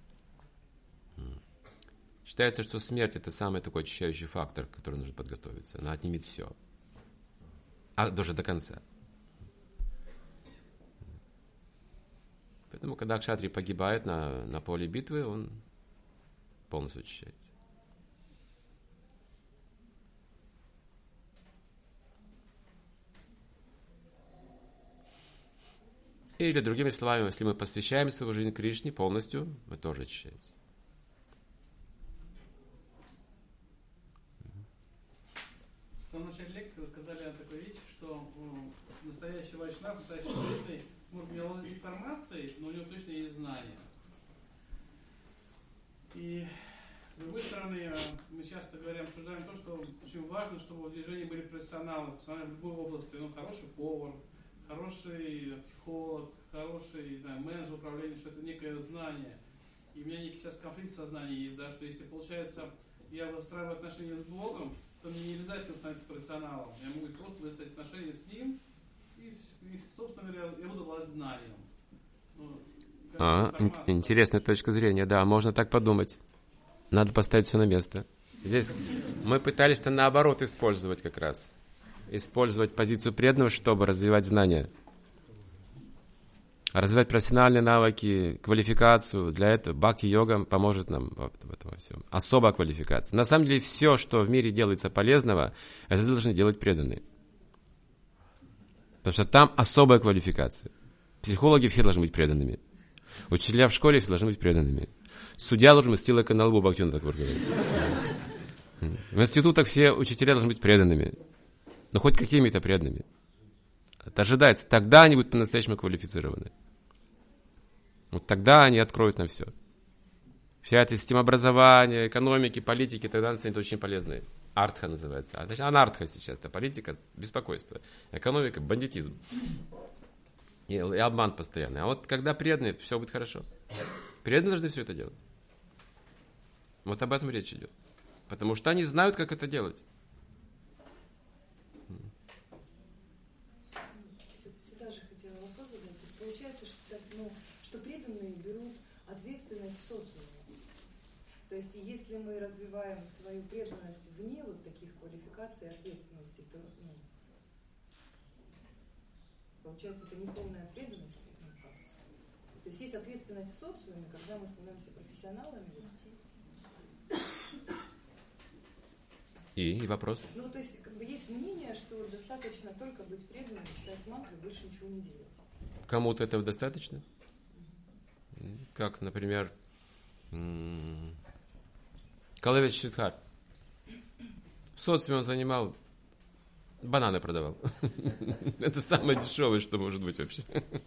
Считается, что смерть – это самый такой очищающий фактор, к которому нужно подготовиться. Она отнимет все. А даже до конца. Поэтому, когда кшатрий погибает на, на поле битвы, он полностью очищается. Или, другими словами, если мы посвящаем свою жизнь Кришне полностью, мы тоже очищаемся. В самом начале лекции вы сказали о такой вещи, что настоящий вайшнав, настоящий преданный, может не обладать информацией, но у него точно есть знания. И с другой стороны, мы часто говорим, обсуждаем то, что очень важно, чтобы в движении были профессионалы, профессионалы в любой области, ну, хороший повар, хороший психолог, хороший, не знаю, менеджер управления, что это некое знание. И у меня некий сейчас конфликт сознания есть, да, что если, получается, я выстраиваю отношения с Богом, то мне не обязательно становиться профессионалом. Я могу просто выстроить отношения с Ним, и, и собственно говоря, я буду обладать знанием. Ну, а, интересная точка зрения, да, можно так подумать. Надо поставить все на место. Здесь мы пытались-то наоборот использовать как раз. Использовать позицию преданного, чтобы развивать знания. Развивать профессиональные навыки, квалификацию. Для этого бхакти-йога поможет нам в этом всем. Особая квалификация. На самом деле, все, что в мире делается полезного, это должны делать преданные. Потому что там особая квалификация. Психологи все должны быть преданными. Учителя в школе все должны быть преданными. Судья должен быть с тилакой на лбу, Бхактивинода Тхакур говорит. В институтах все учителя должны быть преданными. Но хоть какими-то преданными. Это ожидается. Тогда они будут по-настоящему квалифицированы. Вот тогда они откроют нам все. Вся эта система образования, экономики, политики, тогда она станет очень полезной. Артха называется. А точнее, анартха сейчас. Это политика, беспокойство. Экономика, бандитизм. И, и обман постоянный. А вот когда преданные, все будет хорошо. Преданные должны все это делать. Вот об этом речь идет. Потому что они знают, как это делать. Сюда же хотела вопрос задать. Получается, что, ну, что преданные берут ответственность в социуме. То есть, если мы развиваем свою преданность вне вот таких квалификаций и ответственности, то, ну, получается, это не полная преданность. То есть есть ответственность в социуме, когда мы становимся профессионалами. И, и вопрос? Ну, то есть, как бы есть мнение, что достаточно только быть преданным, читать мантры, больше ничего не делать. Кому-то этого достаточно? Mm-hmm. Как, например, Калавец Шридхар. В социуме он занимал, бананы продавал. Это самое дешевое, что может быть вообще.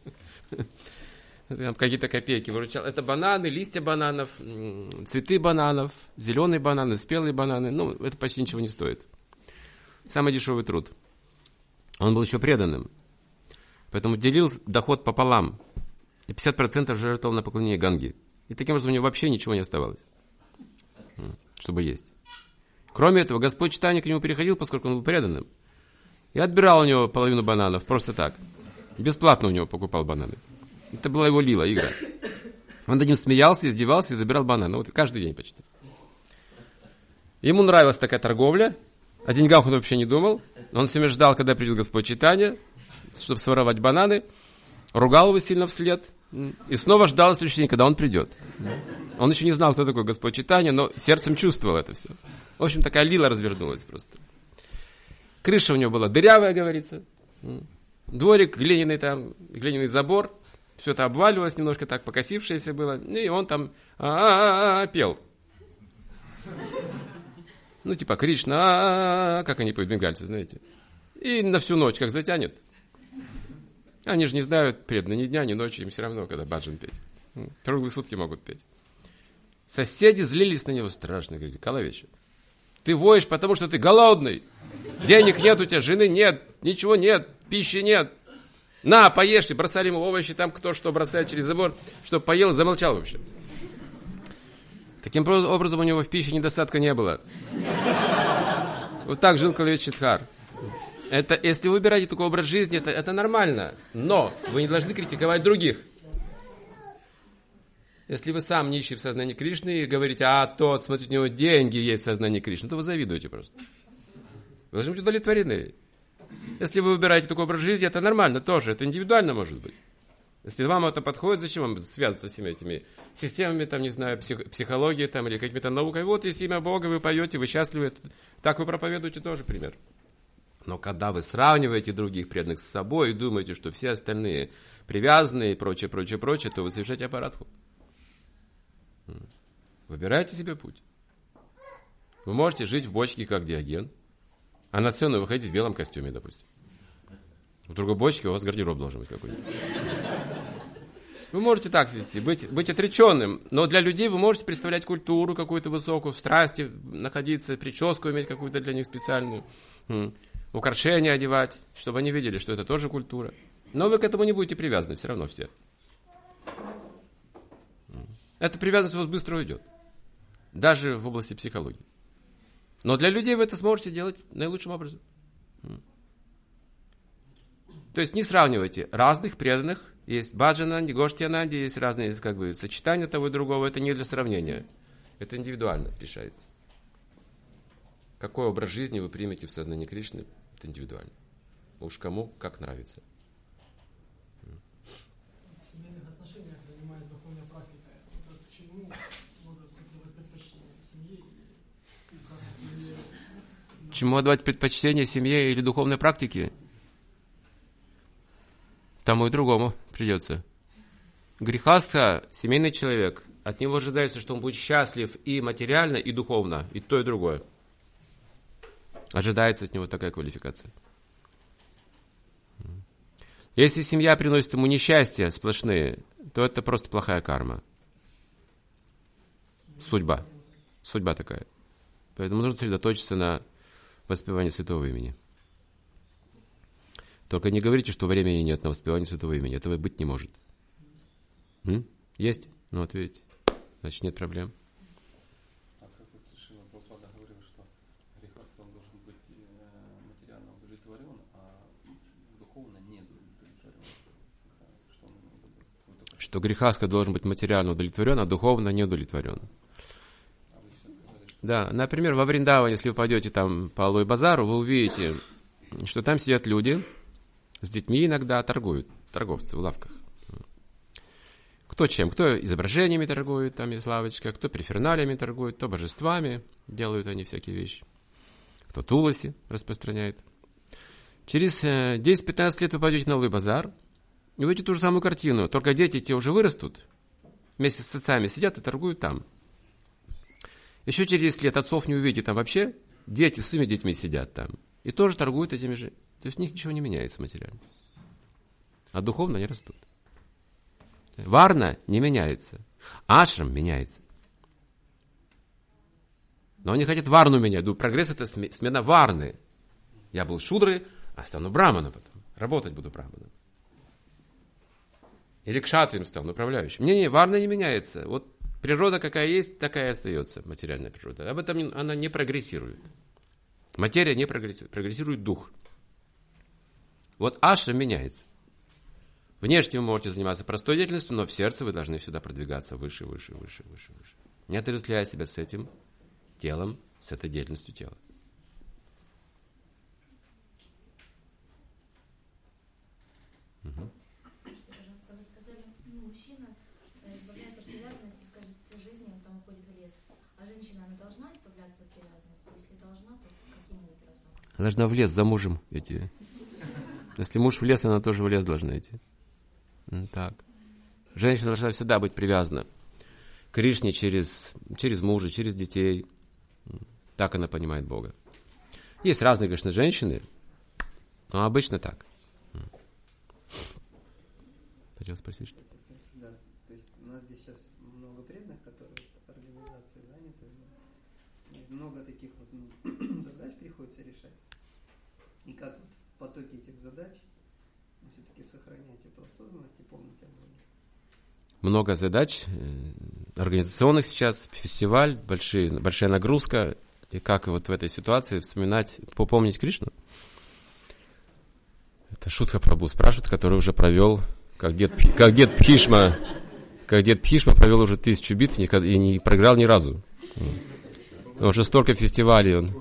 Там какие-то копейки выручал. Это бананы, листья бананов, цветы бананов, зеленые бананы, спелые бананы. Ну, это почти ничего не стоит. Самый дешевый труд. Он был еще преданным. Поэтому делил доход пополам. И пятьдесят процентов жертвовал на поклонение Ганги. И таким образом у него вообще ничего не оставалось, чтобы есть. Кроме этого, Господь Чайтанья к нему переходил, поскольку он был преданным. И отбирал у него половину бананов просто так. Бесплатно у него покупал бананы. Это была его лила, игра. Он над ним смеялся, издевался и забирал бананы. Вот каждый день почти. Ему нравилась такая торговля. О деньгах он вообще не думал. Он все время ждал, когда придет Господь Чайтанья, чтобы своровать бананы. Ругал его сильно вслед. И снова ждал следующий день, когда он придет. Он еще не знал, кто такой Господь Чайтанья, но сердцем чувствовал это все. В общем, такая лила развернулась просто. Крыша у него была дырявая, говорится. Дворик, глиняный там, глиняный забор. Все это обваливалось немножко так, покосившееся было. И он там а-а-а-а пел. Ну, типа Кришна, как они поют, бенгальцы, знаете. И на всю ночь как затянет. Они же не знают, преданно ни дня, ни ночи, им все равно, когда баджан петь. Круглые сутки могут петь. Соседи злились на него страшно, говорили: Калавич, ты воешь, потому что ты голодный. Денег нет у тебя, жены нет, ничего нет, пищи нет. На, поешь, и бросали ему овощи, там кто что бросает через забор, чтобы поел, замолчал вообще. Таким образом у него в пище недостатка не было. Вот так жил Калавичитхар. Это, если вы выбираете такой образ жизни, это, это нормально. Но вы не должны критиковать других. Если вы сам нищий в сознании Кришны и говорите, а тот, смотрите, у него деньги есть в сознании Кришны, то вы завидуете просто. Вы должны быть удовлетворены. Если вы выбираете такой образ жизни, это нормально тоже, это индивидуально может быть. Если вам это подходит, зачем вам связываться с всеми этими системами, там, не знаю, псих, психологией там, или какими-то наукой. Вот есть имя Бога, вы поете, вы счастливы. Так вы проповедуете тоже пример. Но когда вы сравниваете других преданных с собой и думаете, что все остальные привязаны и прочее, прочее, прочее, то вы совершаете аппаратху. Выбирайте себе путь. Вы можете жить в бочке, как Диоген, а на сцену выходить в белом костюме, допустим. В другой бочке у вас гардероб должен быть какой-нибудь. Вы можете так свести, быть, быть отреченным, но для людей вы можете представлять культуру какую-то высокую, в страсти находиться, прическу иметь какую-то для них специальную, украшения одевать, чтобы они видели, что это тоже культура. Но вы к этому не будете привязаны все равно все. Эта привязанность у вас быстро уйдет. Даже в области психологии. Но для людей вы это сможете делать наилучшим образом. То есть не сравнивайте разных преданных. Есть баджананди, гоштиананди, есть разные как бы, сочетания того и другого. Это не для сравнения. Это индивидуально решается. Какой образ жизни вы примете в сознании Кришны, это индивидуально. Уж кому как нравится. В семейных отношениях занимаясь духовной практикой, это к чему могут быть предпочтения семье или... Чему отдавать предпочтение семье или духовной практике? Тому и другому придется. Грихастха, семейный человек, от него ожидается, что он будет счастлив и материально, и духовно, и то, и другое. Ожидается от него такая квалификация. Если семья приносит ему несчастья сплошные, то это просто плохая карма. Судьба. Судьба такая. Поэтому нужно сосредоточиться на воспевании святого имени. Только не говорите, что времени нет на воспевание святого имени. Этого быть не может. М? Есть? Ну, вот видите. Значит, нет проблем. А как вот Шрила Прабхупада говорил, что грехастха он должен быть материально удовлетворен, а духовно не удовлетворен. Что, он только... что грехастха должен быть материально удовлетворен, а духовно не удовлетворен. А вы сейчас сказали, что... Да, например, во Вриндаване, если вы пойдете там по Алой-базару, вы увидите, что там сидят люди, с детьми иногда торгуют, торговцы в лавках. Кто чем? Кто изображениями торгует, там есть лавочка, кто периферналиями торгует, кто божествами, делают они всякие вещи. Кто туласи распространяет. Через десять-пятнадцать лет вы пойдете на Алой-базар, и увидите ту же самую картину, только дети те уже вырастут, вместе с отцами сидят и торгуют там. Еще через десять лет отцов не увидите там вообще, дети с своими детьми сидят там, и тоже торгуют этими же. То есть у них ничего не меняется материально. А духовно они растут. Варна не меняется. Ашрам меняется. Но они хотят варну менять. Думаю, прогресс — это смена варны. Я был шудрой, а стану браманом потом. Работать буду браманом. Или кшатрием стану управляющим. Не-не, варна не меняется. Вот природа какая есть, такая и остается, материальная природа. Об этом она не прогрессирует. Материя не прогрессирует. Прогрессирует дух. Вот ашрам меняется. Внешне вы можете заниматься простой деятельностью, но в сердце вы должны всегда продвигаться выше, выше, выше, выше, выше. Не отождествляя себя с этим телом, с этой деятельностью тела. Угу. Пожалуйста, вы сказали, ну, мужчина избавляется от привязанности в конце жизни, он там уходит в лес. А женщина, она должна избавляться от привязанности? Если должна, то каким образом? Должна в лес за мужем идти. Если муж в лес, она тоже в лес должна идти. Так. Женщина должна всегда быть привязана к Кришне через, через мужа, через детей. Так она понимает Бога. Есть разные, конечно, женщины, но обычно так. Хотел спросить, что? Да, то есть у нас здесь сейчас много преданных, которые в организации заняты. Много таких вот ну, задач приходится решать. И как вот в потоке этих задач все-таки сохранять эту осознанность и помнить о Боге. Много задач организационных сейчас, фестиваль, большие, большая нагрузка. И как вот в этой ситуации вспоминать, попомнить Кришну? Это Шутха Прабху спрашивает, который уже провел, как дед, как дед Бхишма, как дед Бхишма провел уже тысячу битв и не проиграл ни разу. Он уже столько фестивалей. Он...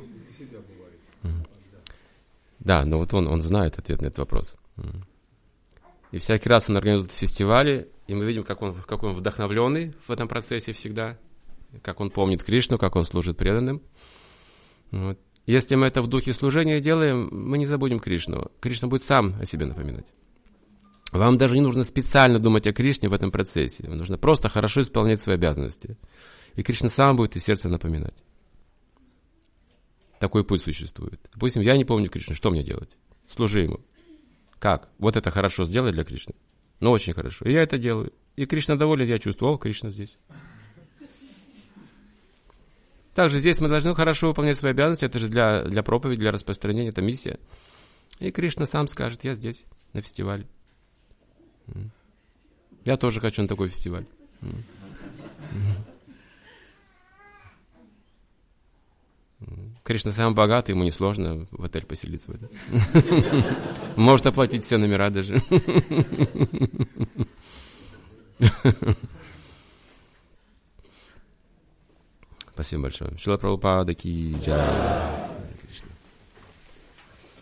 Да, но вот он, он знает ответ на этот вопрос. И всякий раз он организует фестивали, и мы видим, как он, как он вдохновленный в этом процессе всегда, как он помнит Кришну, как он служит преданным. Вот. Если мы это в духе служения делаем, мы не забудем Кришну. Кришна будет сам о себе напоминать. Вам даже не нужно специально думать о Кришне в этом процессе. Вам нужно просто хорошо исполнять свои обязанности. И Кришна сам будет из сердца напоминать. Такой путь существует. Допустим, я не помню Кришну, что мне делать? Служи ему. Как? Вот это хорошо сделай для Кришны. Ну, очень хорошо. И я это делаю. И Кришна доволен, я чувствую, о, Кришна здесь. Также здесь мы должны хорошо выполнять свои обязанности. Это же для, для проповеди, для распространения, это миссия. И Кришна сам скажет, я здесь, на фестивале. Я тоже хочу на такой фестиваль. Кришна сам богатый, ему несложно в отель поселиться. Может оплатить все номера даже. Спасибо большое. Шрила Прабхупада ки джай.